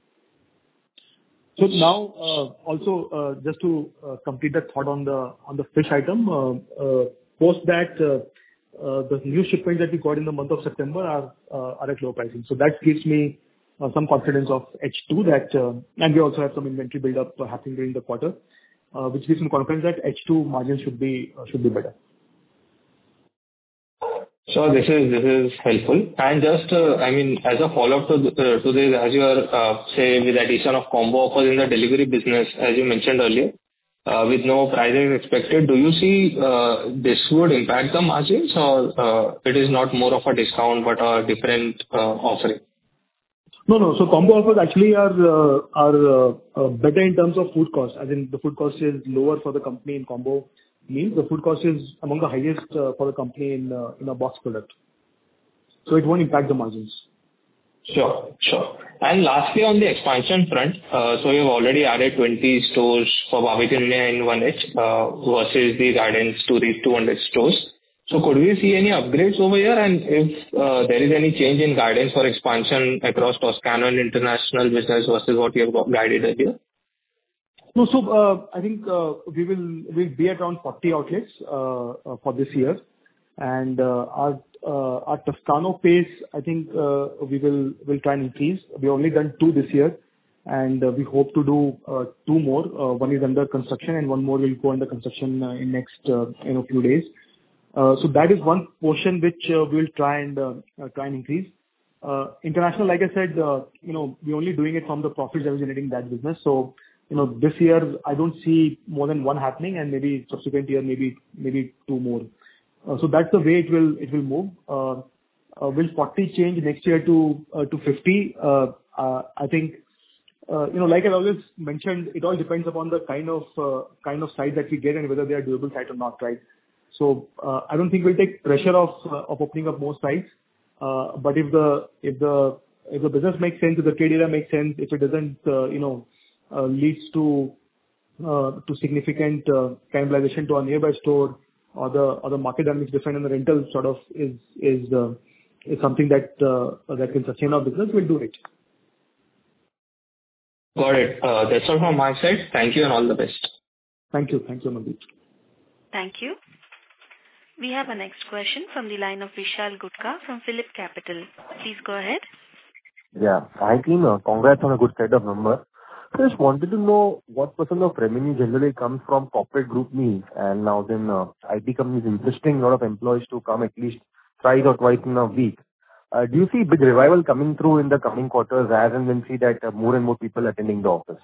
So now, uh, also, uh, just to uh, complete that thought on the on the fish item, uh, uh, post that, uh, uh, the new shipments that we got in the month of September are uh, are at low pricing. So that gives me uh, some confidence of H two that, uh, and we also have some inventory build-up uh, happening during the quarter, uh, which gives me confidence that H two margins should be uh, should be better. So this is this is helpful. And just, uh, I mean, as a follow-up to th- uh, to this, as you are, uh, say, with addition of combo offers in the delivery business, as you mentioned earlier, uh, with no pricing expected, do you see uh, this would impact the margins, or uh, it is not more of a discount but a different uh, offering? No, no. So combo offers actually are uh, are uh, uh, better in terms of food cost. As in, the food cost is lower for the company in combo meals. The food cost is among the highest uh, for the company in uh, in a box product. So it won't impact the margins. Sure, sure. And lastly, on the expansion front, uh, so you've already added twenty stores for Barbeque India in one H uh, versus the guidance to reach two hundred stores. So could we see any upgrades over here? And if uh, there is any change in guidance for expansion across Toscano and international business versus what you have got guided earlier? No, so uh, I think uh, we will we'll be at around forty outlets uh, uh, for this year, and uh, our uh, our Toscano pace, I think uh, we will will try and increase. We've only done two this year, and uh, we hope to do uh, two more. Uh, one is under construction, and one more will go under construction uh, in next uh, in a few days. Uh, so that is one portion which uh, we will try and uh, uh, try and increase. Uh, international, like I said, uh, you know, we're only doing it from the profits that we're generating that business. So, you know, this year I don't see more than one happening, and maybe subsequent year, maybe maybe two more. Uh, so that's the way it will it will move. Uh, uh, will forty change next year to uh, to fifty? Uh, uh, I think uh, you know, like I always mentioned, it all depends upon the kind of uh, kind of site that we get and whether they are doable site or not, right? So uh, I don't think we'll take pressure of uh, of opening up more sites. Uh, but if the if the if the business makes sense, if the trade area makes sense, if it doesn't uh, you know uh, leads to uh, to significant uh, cannibalization to our nearby store, or the or the market dynamics different and the rental sort of is is uh, is something that uh, that can sustain our business, we'll do it. Got it. Uh, that's all from my side. Thank you and all the best. Thank you. Thank you, Mandeep. Thank you. We have a next question from the line of Vishal Gutka from Phillip Capital. Please go ahead. Yeah. Hi, team. Uh, congrats on a good set of numbers. I just wanted to know what percent of revenue generally comes from corporate group meals, and now then uh, I T companies insisting a lot of employees to come at least thrice or twice in a week. Uh, do you see big revival coming through in the coming quarters as and when see that uh, more and more people attending the office?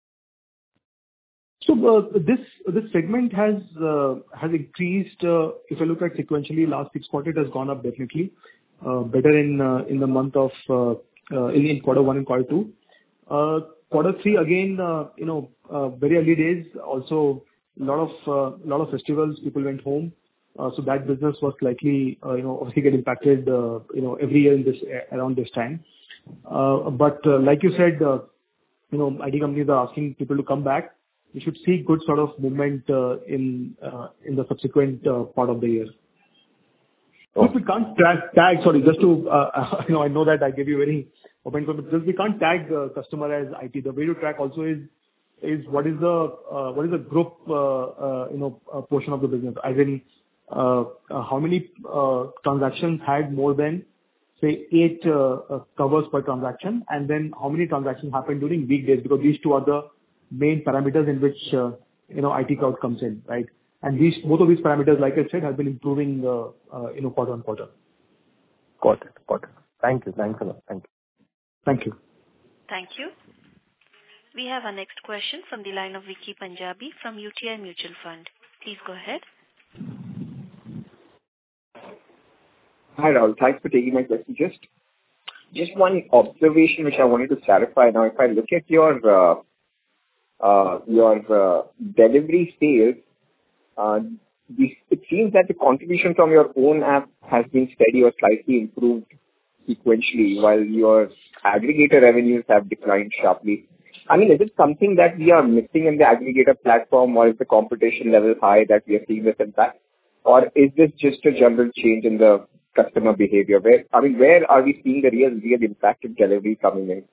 So uh, this this segment has uh, has increased. Uh, if I look at sequentially, last six quarters, it has gone up definitely. Uh, better in uh, in the month of uh, uh, in, in quarter one and quarter two. Uh, quarter three again, uh, you know, uh, very early days. Also, a lot of uh, lot of festivals. People went home, uh, so that business was likely uh, you know obviously get impacted. Uh, you know, every year in this around this time. Uh, but uh, like you said, uh, you know, I T companies are asking people to come back. We should see good sort of movement uh, in uh, in the subsequent uh, part of the year. Oh. If we can't tag, tag sorry, just to, uh, you know, I know that I gave you very open, but just we can't tag uh, customer as I T. The way to track also is is what is the uh, what is the group uh, uh, you know uh, portion of the business, as in uh, uh, how many uh, transactions had more than say eight uh, uh, covers per transaction, and then how many transactions happened during weekdays, because these two are the main parameters in which uh, you know I T Cloud comes in, right? And these, both of these parameters, like I said, have been improving, uh, uh, you know, quarter on quarter. Got it. Got it. Thank you. Thanks a lot. Thank you. Thank you. Thank you. We have our next question from the line of Vicky Punjabi from U T I Mutual Fund. Please go ahead. Hi, Rahul. Thanks for taking my question. Just just one observation which I wanted to clarify. Now, if I look at your uh, uh, your uh, delivery sales, uh, the, it seems that the contribution from your own app has been steady or slightly improved sequentially, while your aggregator revenues have declined sharply. I mean, is it something that we are missing in the aggregator platform, or is the competition level high that we are seeing this impact? Or is this just a general change in the customer behavior? Where, I mean, where are we seeing the real, real impact of delivery coming in?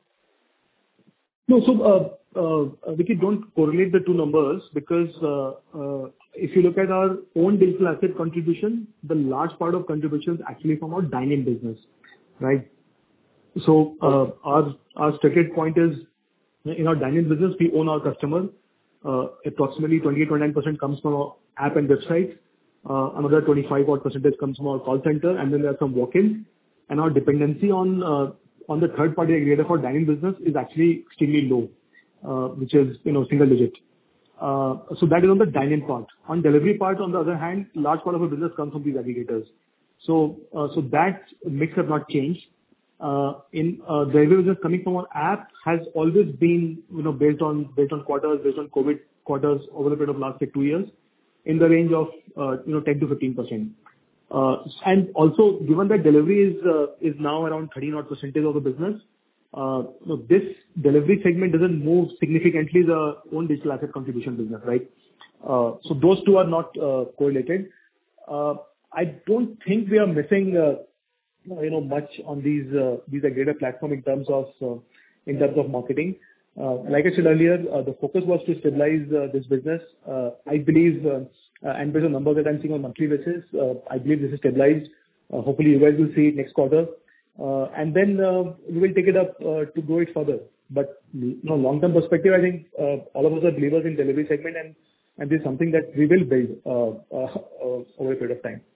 No, so, uh, uh, Vicky, don't correlate the two numbers because uh, uh, if you look at our own digital asset contribution, the large part of contribution is actually from our dine-in business, right? So, uh, our our stated point is, in our dine-in business, we own our customer. Uh, approximately twenty-eight to twenty-nine percent comes from our app and website. Uh, another twenty-five odd percentage comes from our call center, and then there are some walk-ins. And our dependency on uh, on the third-party aggregator for dine-in business is actually extremely low, uh, which is, you know, single digit. Uh, so that is on the dine-in part. On delivery part, on the other hand, large part of our business comes from these aggregators. So uh, so that mix has not changed. Uh, in uh, the revenue business coming from our app has always been, you know, based on based on quarters, based on COVID quarters over the period of last say, two years, in the range of uh, you know ten to fifteen percent. Uh, and also, given that delivery is uh, is now around thirteen odd percentage of the business, uh, you know, this delivery segment doesn't move significantly the own digital asset contribution business, right? Uh, so those two are not uh, correlated. Uh, I don't think we are missing. Uh, you know, much on these uh, these aggregator platform in terms of uh, in terms of marketing. Uh, Like I said earlier, uh, the focus was to stabilize uh, this business. Uh, I believe, uh, uh, and based on numbers that I'm seeing on monthly basis, uh, I believe this is stabilized. Uh, Hopefully, you guys will see it next quarter. Uh, And then uh, we will take it up uh, to grow it further. But, you know, long-term perspective, I think uh, all of us are believers in delivery segment, and and this is something that we will build uh, uh, uh, over a period of time.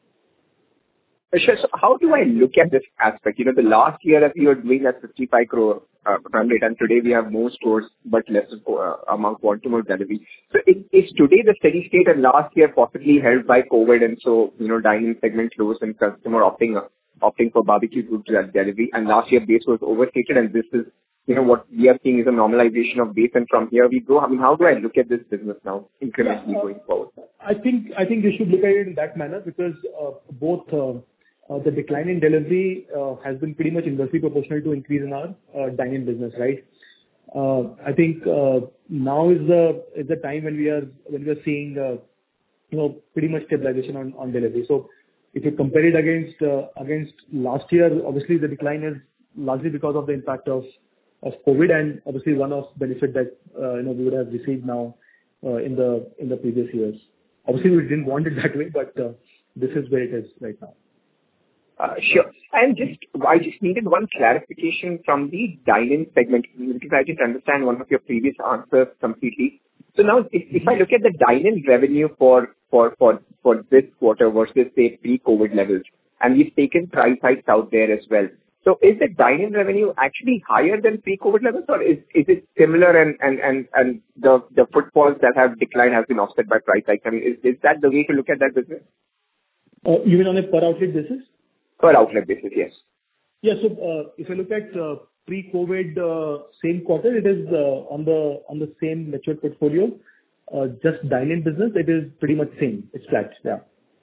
Sure. So how do I look at this aspect? You know, the last year that we were doing at fifty-five crore uh, run rate, and today we have more stores but less uh, amount quantum of delivery. So is, is today the steady state, and last year possibly held by COVID, and so, you know, dining segment closed and customer opting opting for barbecue food delivery, and last year base was overstated, and this is, you know, what we are seeing is a normalization of base, and from here we go. I mean, how do I look at this business now incrementally Yeah, uh, going forward? I think I think you should look at it in that manner because uh, both uh, uh, the decline in delivery uh, has been pretty much inversely proportional to increase in our uh, dine-in business, right? Uh, I think uh, now is the is the time when we are when we are seeing uh, you know pretty much stabilization on, on delivery. So if you compare it against uh, against last year, obviously the decline is largely because of the impact of of COVID, and obviously one of benefit that uh, you know we would have received now uh, in the in the previous years. Obviously, we didn't want it that way, but uh, this is where it is right now. Uh, Sure. And just, I just needed one clarification from the dine-in segment, because I didn't understand one of your previous answers completely. So now, if if I look at the dine-in revenue for for for for this quarter versus, say, pre-COVID levels, and we've taken price hikes out there as well. So is the dine-in revenue actually higher than pre-COVID levels, or is is it similar, and and and and the the footfalls that have declined have been offset by price hikes? I mean, is is that the way to look at that business? Uh, You mean on a per outlet basis? Per outlet basis, yes. Yeah. So, uh, if you look at uh, pre-COVID uh, same quarter, it is uh, on the on the same mature portfolio. Uh, Just dine-in business, it is pretty much same. It's flat. Yeah.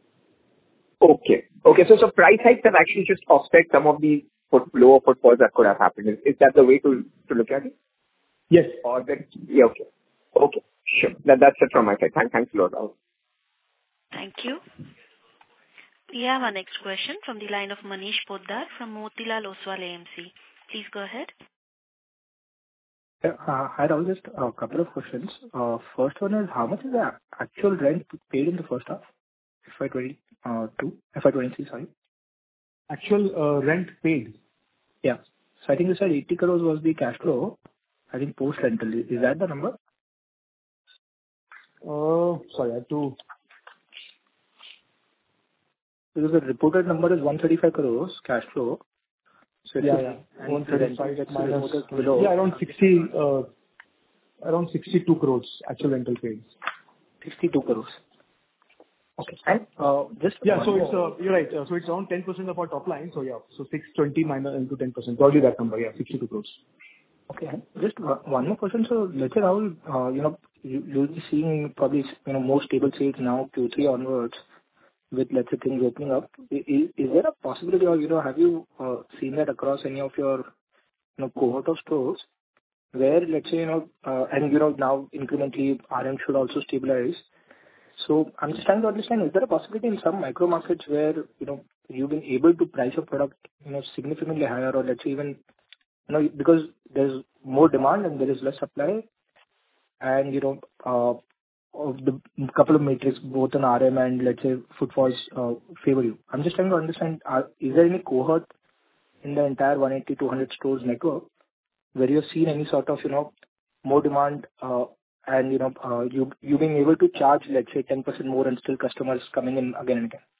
Okay. Okay, so so price hikes have actually just offset some of the foot lower footfalls that could have happened. Is is that the way to to look at it? Yes. Or that... Yeah, okay. Okay, sure. That That's it from my side. Thank- Thanks a lot, Rahul. Thank you. We have our next question from the line of Manish Poddar from Motilal Oswal A M C. Please go ahead. Yeah, uh, Hi, Rahul. Just a couple of questions. Uh, First one is, how much is the actual rent paid in the first half, F Y twenty-two, F Y twenty-three, sorry? Actual uh, rent paid. Yeah. So I think you said eighty crores was the cash flow, I think post-rental. Is that the number? Uh, Sorry, I have to because the reported number is one thirty-five crores cash flow. So Yeah, it's yeah. and one the rental thirty-five gets minus, reported below. yeah, around sixty, uh, around sixty-two crores actual rental paid. sixty-two crores. Okay. And uh, just Yeah, one so it's, more. uh, you're right. Uh, So it's around ten percent of our top line. So yeah, so six twenty minus into ten percent. Probably that number, yeah, sixty-two crores. Okay. Just one one more question. So let's say, Rahul, uh, you know, you, you'll be seeing probably, you know, more stable sales now, Q three onwards, with, let's say, things opening up. I- Is, is there a possibility, or, you know, have you uh, seen that across any of your, you know, cohort of stores where, let's say, you know, uh, and, you know, now incrementally R M should also stabilize. So I'm just trying to understand, is there a possibility in some micro markets where, you know, you've been able to price your product, you know, significantly higher, or let's say even, you know, because there's more demand and there is less supply, and, you know, uh, of the couple of metrics, both in R M and, let's say, footfalls, uh, favor you. I'm just trying to understand, are, is there any cohort in the entire one eighty, two hundred stores network where you've seen any sort of, you know, more demand, uh, and, you know, uh, you, you being able to charge, let's say, ten percent more and still customers coming in again and again?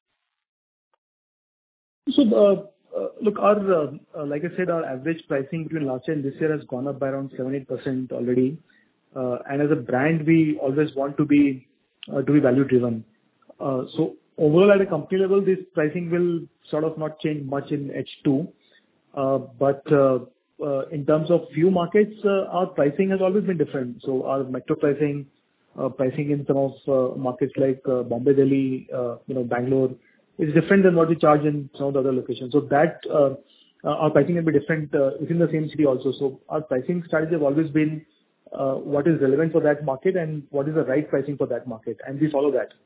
So, uh, uh, look, our, uh, uh, like I said, our average pricing between last year and this year has gone up by around seven to eight percent already. Uh, And as a brand, we always want to be, uh, to be value driven. Uh, So overall, at a company level, this pricing will sort of not change much in H two. Uh, But, uh, uh, in terms of few markets, uh, our pricing has always been different. So our metro pricing, uh, pricing in some of, uh, markets like, uh, Bombay, Delhi, uh, you know, Bangalore, is different than what we charge in some of the other locations. So that, uh, uh, our pricing will be different, uh, within the same city also. So our pricing strategy have always been, uh, what is relevant for that market and what is the right pricing for that market, and we follow that.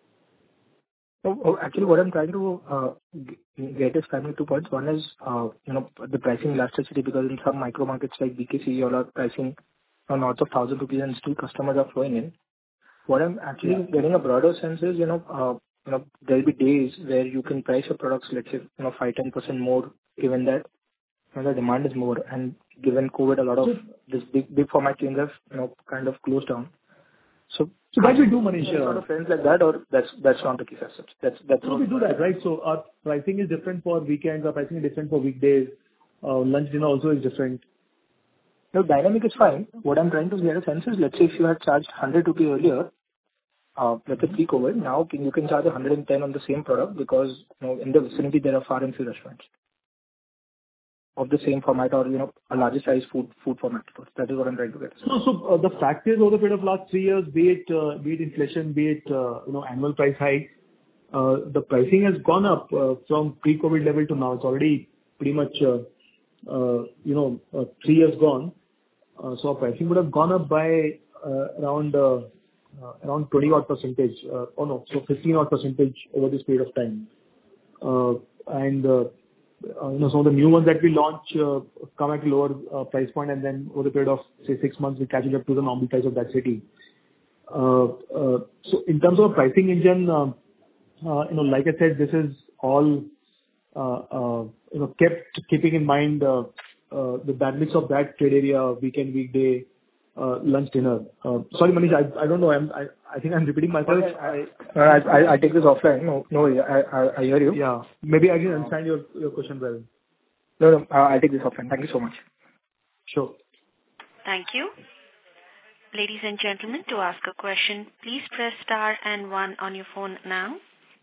Oh, oh, actually, what I'm trying to uh, g- get is primarily two points. One is, uh, you know, the pricing elasticity, because in some micro markets like B K C, you all are pricing uh, north of one thousand rupees and still customers are flowing in. What I'm actually Yeah. getting a broader sense is, you know, uh, you know, there'll be days where you can price your products, let's say, you know, five to ten percent more, given that, you know, the demand is more, and given COVID, a lot of So this big, big format chains have, you know, kind of closed down. So so that we do, Manish. any sort uh, of trends like that, or that's that's not the case as such? That's that's So not. we do that, right? So our pricing is different for weekends, our pricing is different for weekdays. Uh, Lunch, dinner also is different. No, dynamic is fine. What I'm trying to get a sense is, let's say if you had charged one hundred rupee earlier, uh, let's say pre-COVID, now can, you can charge one hundred ten on the same product because, you know, in the vicinity there are far and few restaurants of the same format, or, you know, a larger size food food format stores. That is what I'm trying to get. So, so uh, the fact is, over the period of last three years, be it, uh, be it inflation, be it, uh, you know, annual price hike, uh, the pricing has gone up, uh, from pre-COVID level to now. It's already pretty much, uh, uh, you know, uh, three years gone. Uh, So our pricing would have gone up by, uh, around, uh, uh, around twenty odd percentage, uh, oh no, so fifteen odd percentage over this period of time. Uh, And, uh, uh, you know, some of the new ones that we launch uh, come at lower uh, price point, and then over the period of, say, six months, we catch it up to the normal price of that city. Uh, uh, So in terms of pricing engine, um, uh, you know, like I said, this is all, uh, uh, you know, kept keeping in mind uh, uh, the dynamics of that trade area, weekend, weekday, uh, lunch, dinner. Uh, Sorry, Manish, I I don't know. I'm- I I think I'm repeating myself. I Uh, I I I take this offline. No, no, worry. I I I hear you. Yeah, maybe I didn't understand your your question well. No, no, uh, I'll take this offline. Thank you so much. Sure. Thank you. Ladies and gentlemen, to ask a question, please press star and one on your phone now.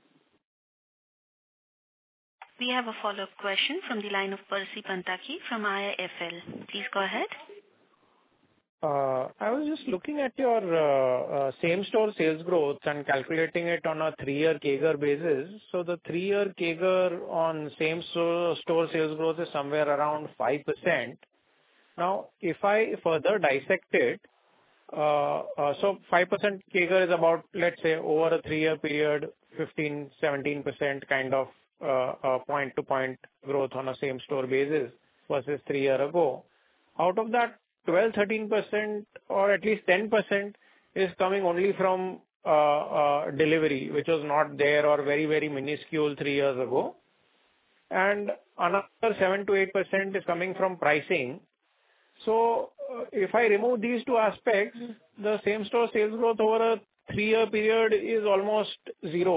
We have a follow-up question from the line of Percy Panthaki from I I F L. Please go ahead. Uh, I was just looking at your uh, uh, same-store sales growth and calculating it on a three-year CAGR basis. So the three-year CAGR on same-store store sales growth is somewhere around five percent. Now, if I further dissect it, uh, uh, so five percent CAGR is about, let's say, over a three-year period, fifteen, seventeen percent kind of uh, uh, point-to-point growth on a same-store basis versus three year ago. Out of that, twelve, thirteen percent or at least ten percent is coming only from uh, uh, delivery, which was not there or very, very minuscule three years ago. And another seven to eight percent is coming from pricing. So uh, if I remove these two aspects, the same store sales growth over a three-year period is almost zero.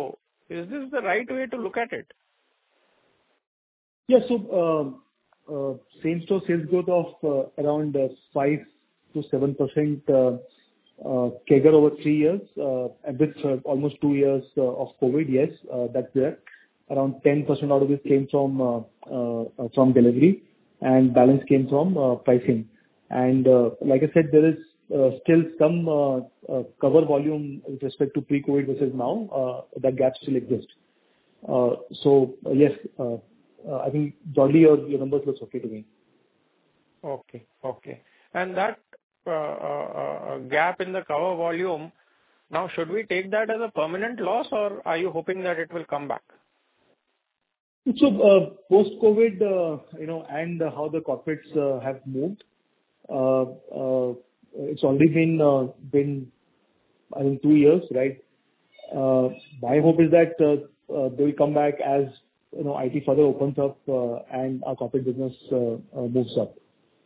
Is this the right way to look at it? Yeah. So, uh, uh, same-store sales growth of uh, around uh, five to seven percent uh, uh, C A G R over three years, uh, and with uh, almost two years uh, of COVID, yes, uh, that's there. Around ten percent out of this came from uh, uh, from delivery, and balance came from uh, pricing. And uh, like I said, there is uh, still some uh, uh, cover volume with respect to pre-COVID versus now. Uh, that gap still exists. Uh, so uh, yes, uh, uh, I think broadly your, your numbers looks okay to me. Okay, okay. And that uh, uh, gap in the cover volume, now should we take that as a permanent loss, or are you hoping that it will come back? So, uh, post-COVID, uh, you know, and uh, how the corporates uh, have moved, uh, uh, it's already been, uh, been, I think, two years, right? Uh, My hope is that uh, uh, they will come back as, you know, I T further opens up, uh, and our corporate business uh, uh, moves up.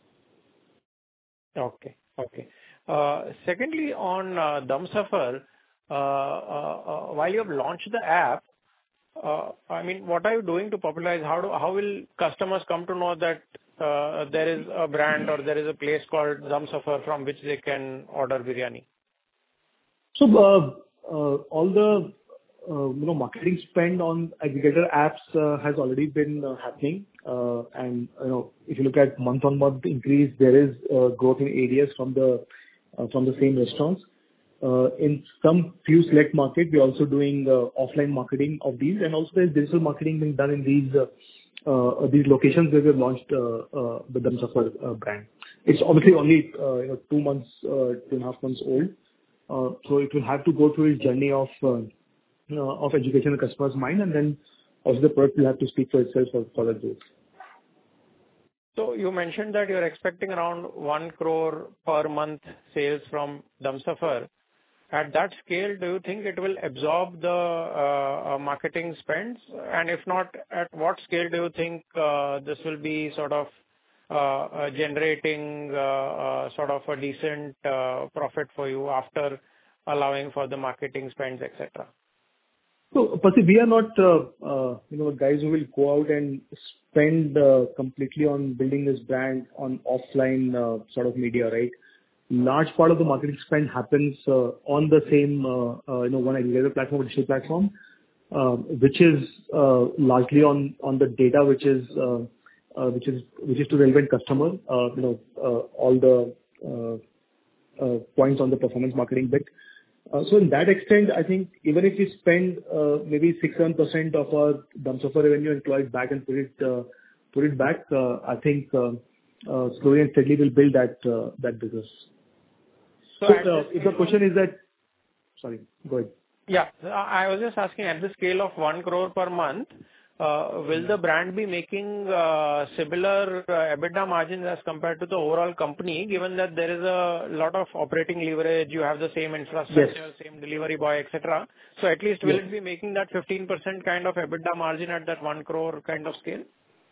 Okay, okay. Uh, Secondly, on uh, Dum Safar, uh, uh, uh, while you have launched the app, Uh, I mean, what are you doing to popularize? How do how will customers come to know that uh, there is a brand or there is a place called Dum Safar from which they can order biryani? So, uh, uh, all the, uh, you know, marketing spend on aggregator apps uh, has already been uh, happening. Uh, And, you know, if you look at month-on-month increase, there is uh, growth in areas from the uh, from the same restaurants. Uh, In some few select market, we're also doing uh, offline marketing of these, and also there's digital marketing being done in these uh, uh, these locations where we've launched uh, uh, the Dum Safar uh, brand. It's obviously only uh, you know two months, uh, two and a half months old, uh, so it will have to go through its journey of uh, you know, of education in the customer's mind, and then also the product will have to speak for itself for further growth. So you mentioned that you're expecting around one crore per month sales from Dum Safar. At that scale, do you think it will absorb the uh, uh, marketing spends? And if not, at what scale do you think uh, this will be sort of uh, uh, generating uh, uh, sort of a decent uh, profit for you after allowing for the marketing spends, et cetera? So, Percy, we are not, uh, uh, you know, guys who will go out and spend uh, completely on building this brand on offline uh, sort of media, right? Large part of the marketing spend happens uh, on the same, uh, uh, you know, one aggregator platform or digital platform, uh, which is uh, largely on on the data, which is uh, uh, which is which is to relevant customer. Uh, you know, uh, all the uh, uh, points on the performance marketing bit. Uh, so in that extent, I think even if we spend uh, maybe six seven percent of our Dum Safar revenue and claw it back and put it uh, put it back, uh, I think uh, uh, slowly and steadily we'll build that uh, that business. So, So uh, if the question is that... Sorry, go ahead. Yeah. I was just asking, at the scale of one crore per month, uh, will the brand be making uh, similar uh, EBITDA margins as compared to the overall company, given that there is a lot of operating leverage, you have the same infrastructure, Yes. same delivery boy, et cetera. So at least will Yes. it be making that fifteen percent kind of EBITDA margin at that one crore kind of scale?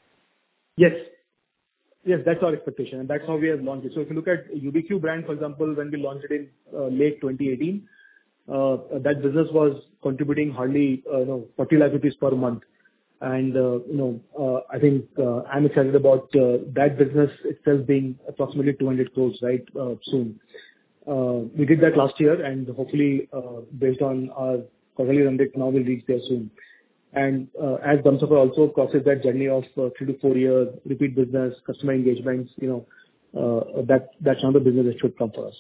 Yes. Yes, that's our expectation, and that's how we have launched it. So if you look at U B Q brand, for example, when we launched it in uh, late twenty eighteen, uh, that business was contributing hardly, uh, you know, forty lakh rupees per month. And, uh, you know, uh, I think uh, I'm excited about uh, that business itself being approximately two hundred crores, right, uh, soon. Uh, We did that last year, and hopefully, uh, based on our quarterly run rate, now we'll reach there soon. And uh, as Dum Safar also crosses that journey of uh, three to four years, repeat business, customer engagements, you know, uh, that that's another business that should come for us.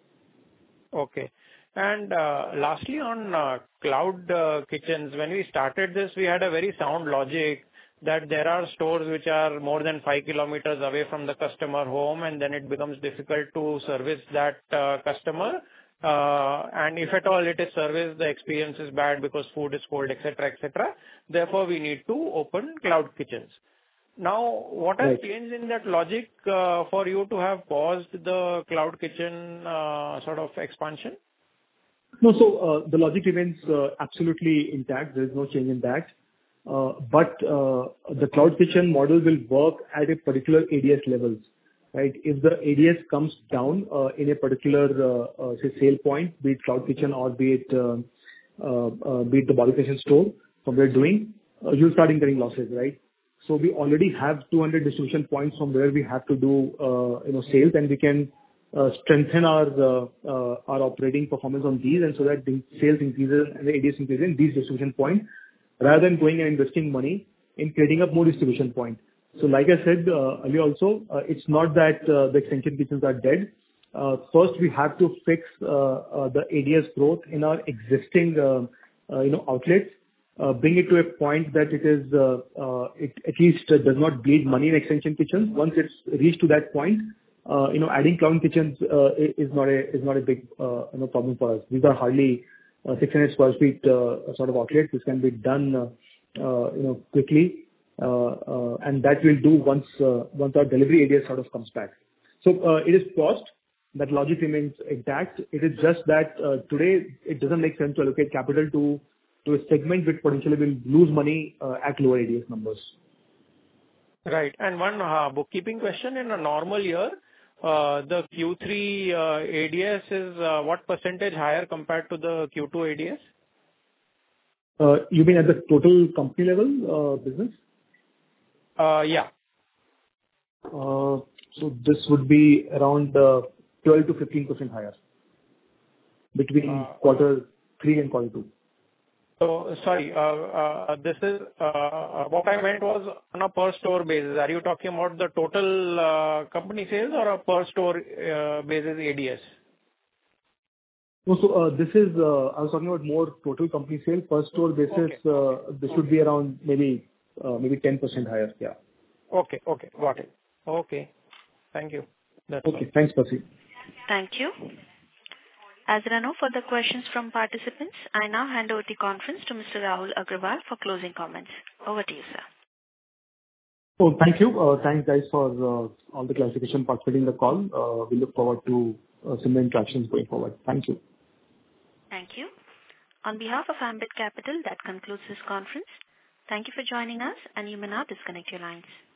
Okay. And uh, lastly, on uh, cloud uh, kitchens, when we started this, we had a very sound logic that there are stores which are more than five kilometers away from the customer home, and then it becomes difficult to service that uh, customer. Uh, and if at all it is serviced, the experience is bad because food is cold, et cetera, et cetera. Therefore, we need to open cloud kitchens. Now, what has Right. changed in that logic uh, for you to have paused the cloud kitchen uh, sort of expansion? No, so uh, the logic remains uh, absolutely intact. There is no change in that. Uh, But uh, the cloud kitchen model will work at a particular A D S levels, right? If the A D S comes down uh, in a particular, uh, uh, say, sale point, be it cloud kitchen or be it uh, uh, uh, be it the Barbeque Nation store from we're doing, uh, you'll start incurring losses, right? So we already have two hundred distribution points from where we have to do, uh, you know, sales, and we can uh, strengthen our uh, uh, our operating performance on these, and so that the sales increases and the A D S increases in these distribution points, rather than going and investing money in creating up more distribution point. So like I said uh, earlier also, uh, it's not that uh, the extension kitchens are dead. Uh, First, we have to fix uh, uh, the A D S growth in our existing, uh, uh, you know, outlets, uh, bring it to a point that it is, uh, uh, it at least uh, does not bleed money in extension kitchens. Once it's reached to that point, uh, you know, adding cloud kitchens uh, i- is not a is not a big, uh, you know, problem for us. These are hardly uh, six hundred square feet uh, sort of outlets. This can be done, uh, uh, you know, quickly, uh, uh, and that we'll do once uh, once our delivery A D S sort of comes back. So, uh, it is cost. That logic remains intact. It is just that uh, today it doesn't make sense to allocate capital to to a segment which potentially will lose money uh, at lower A D S numbers. Right. And one uh, bookkeeping question. In a normal year, uh, the Q three uh, A D S is uh, what percentage higher compared to the Q two A D S? Uh, You mean at the total company level uh, business? Uh, Yeah. Uh, So this would be around uh, twelve to fifteen percent higher between Uh, quarter three and quarter two. So sorry, uh, uh, this is uh, what I meant was on a per store basis. Are you talking about the total uh, company sales or a per store uh, basis A D S? No, so uh, this is, uh, I was talking about more total company sales. Per store basis, Okay. uh, this should be around maybe uh, maybe ten percent higher. Yeah. Okay. Okay. Got it. Okay. Thank you. That's all. Okay. Thanks, Percy. Thank you. As there are no further questions from participants, I now hand over the conference to Mister Rahul Agrawal for closing comments. Over to you, sir. Oh, thank you. Uh, Thanks, guys, for uh, all the clarification participating in the call. Uh, We look forward to uh, similar interactions going forward. Thank you. Thank you. On behalf of Ambit Capital, that concludes this conference. Thank you for joining us, and you may now disconnect your lines.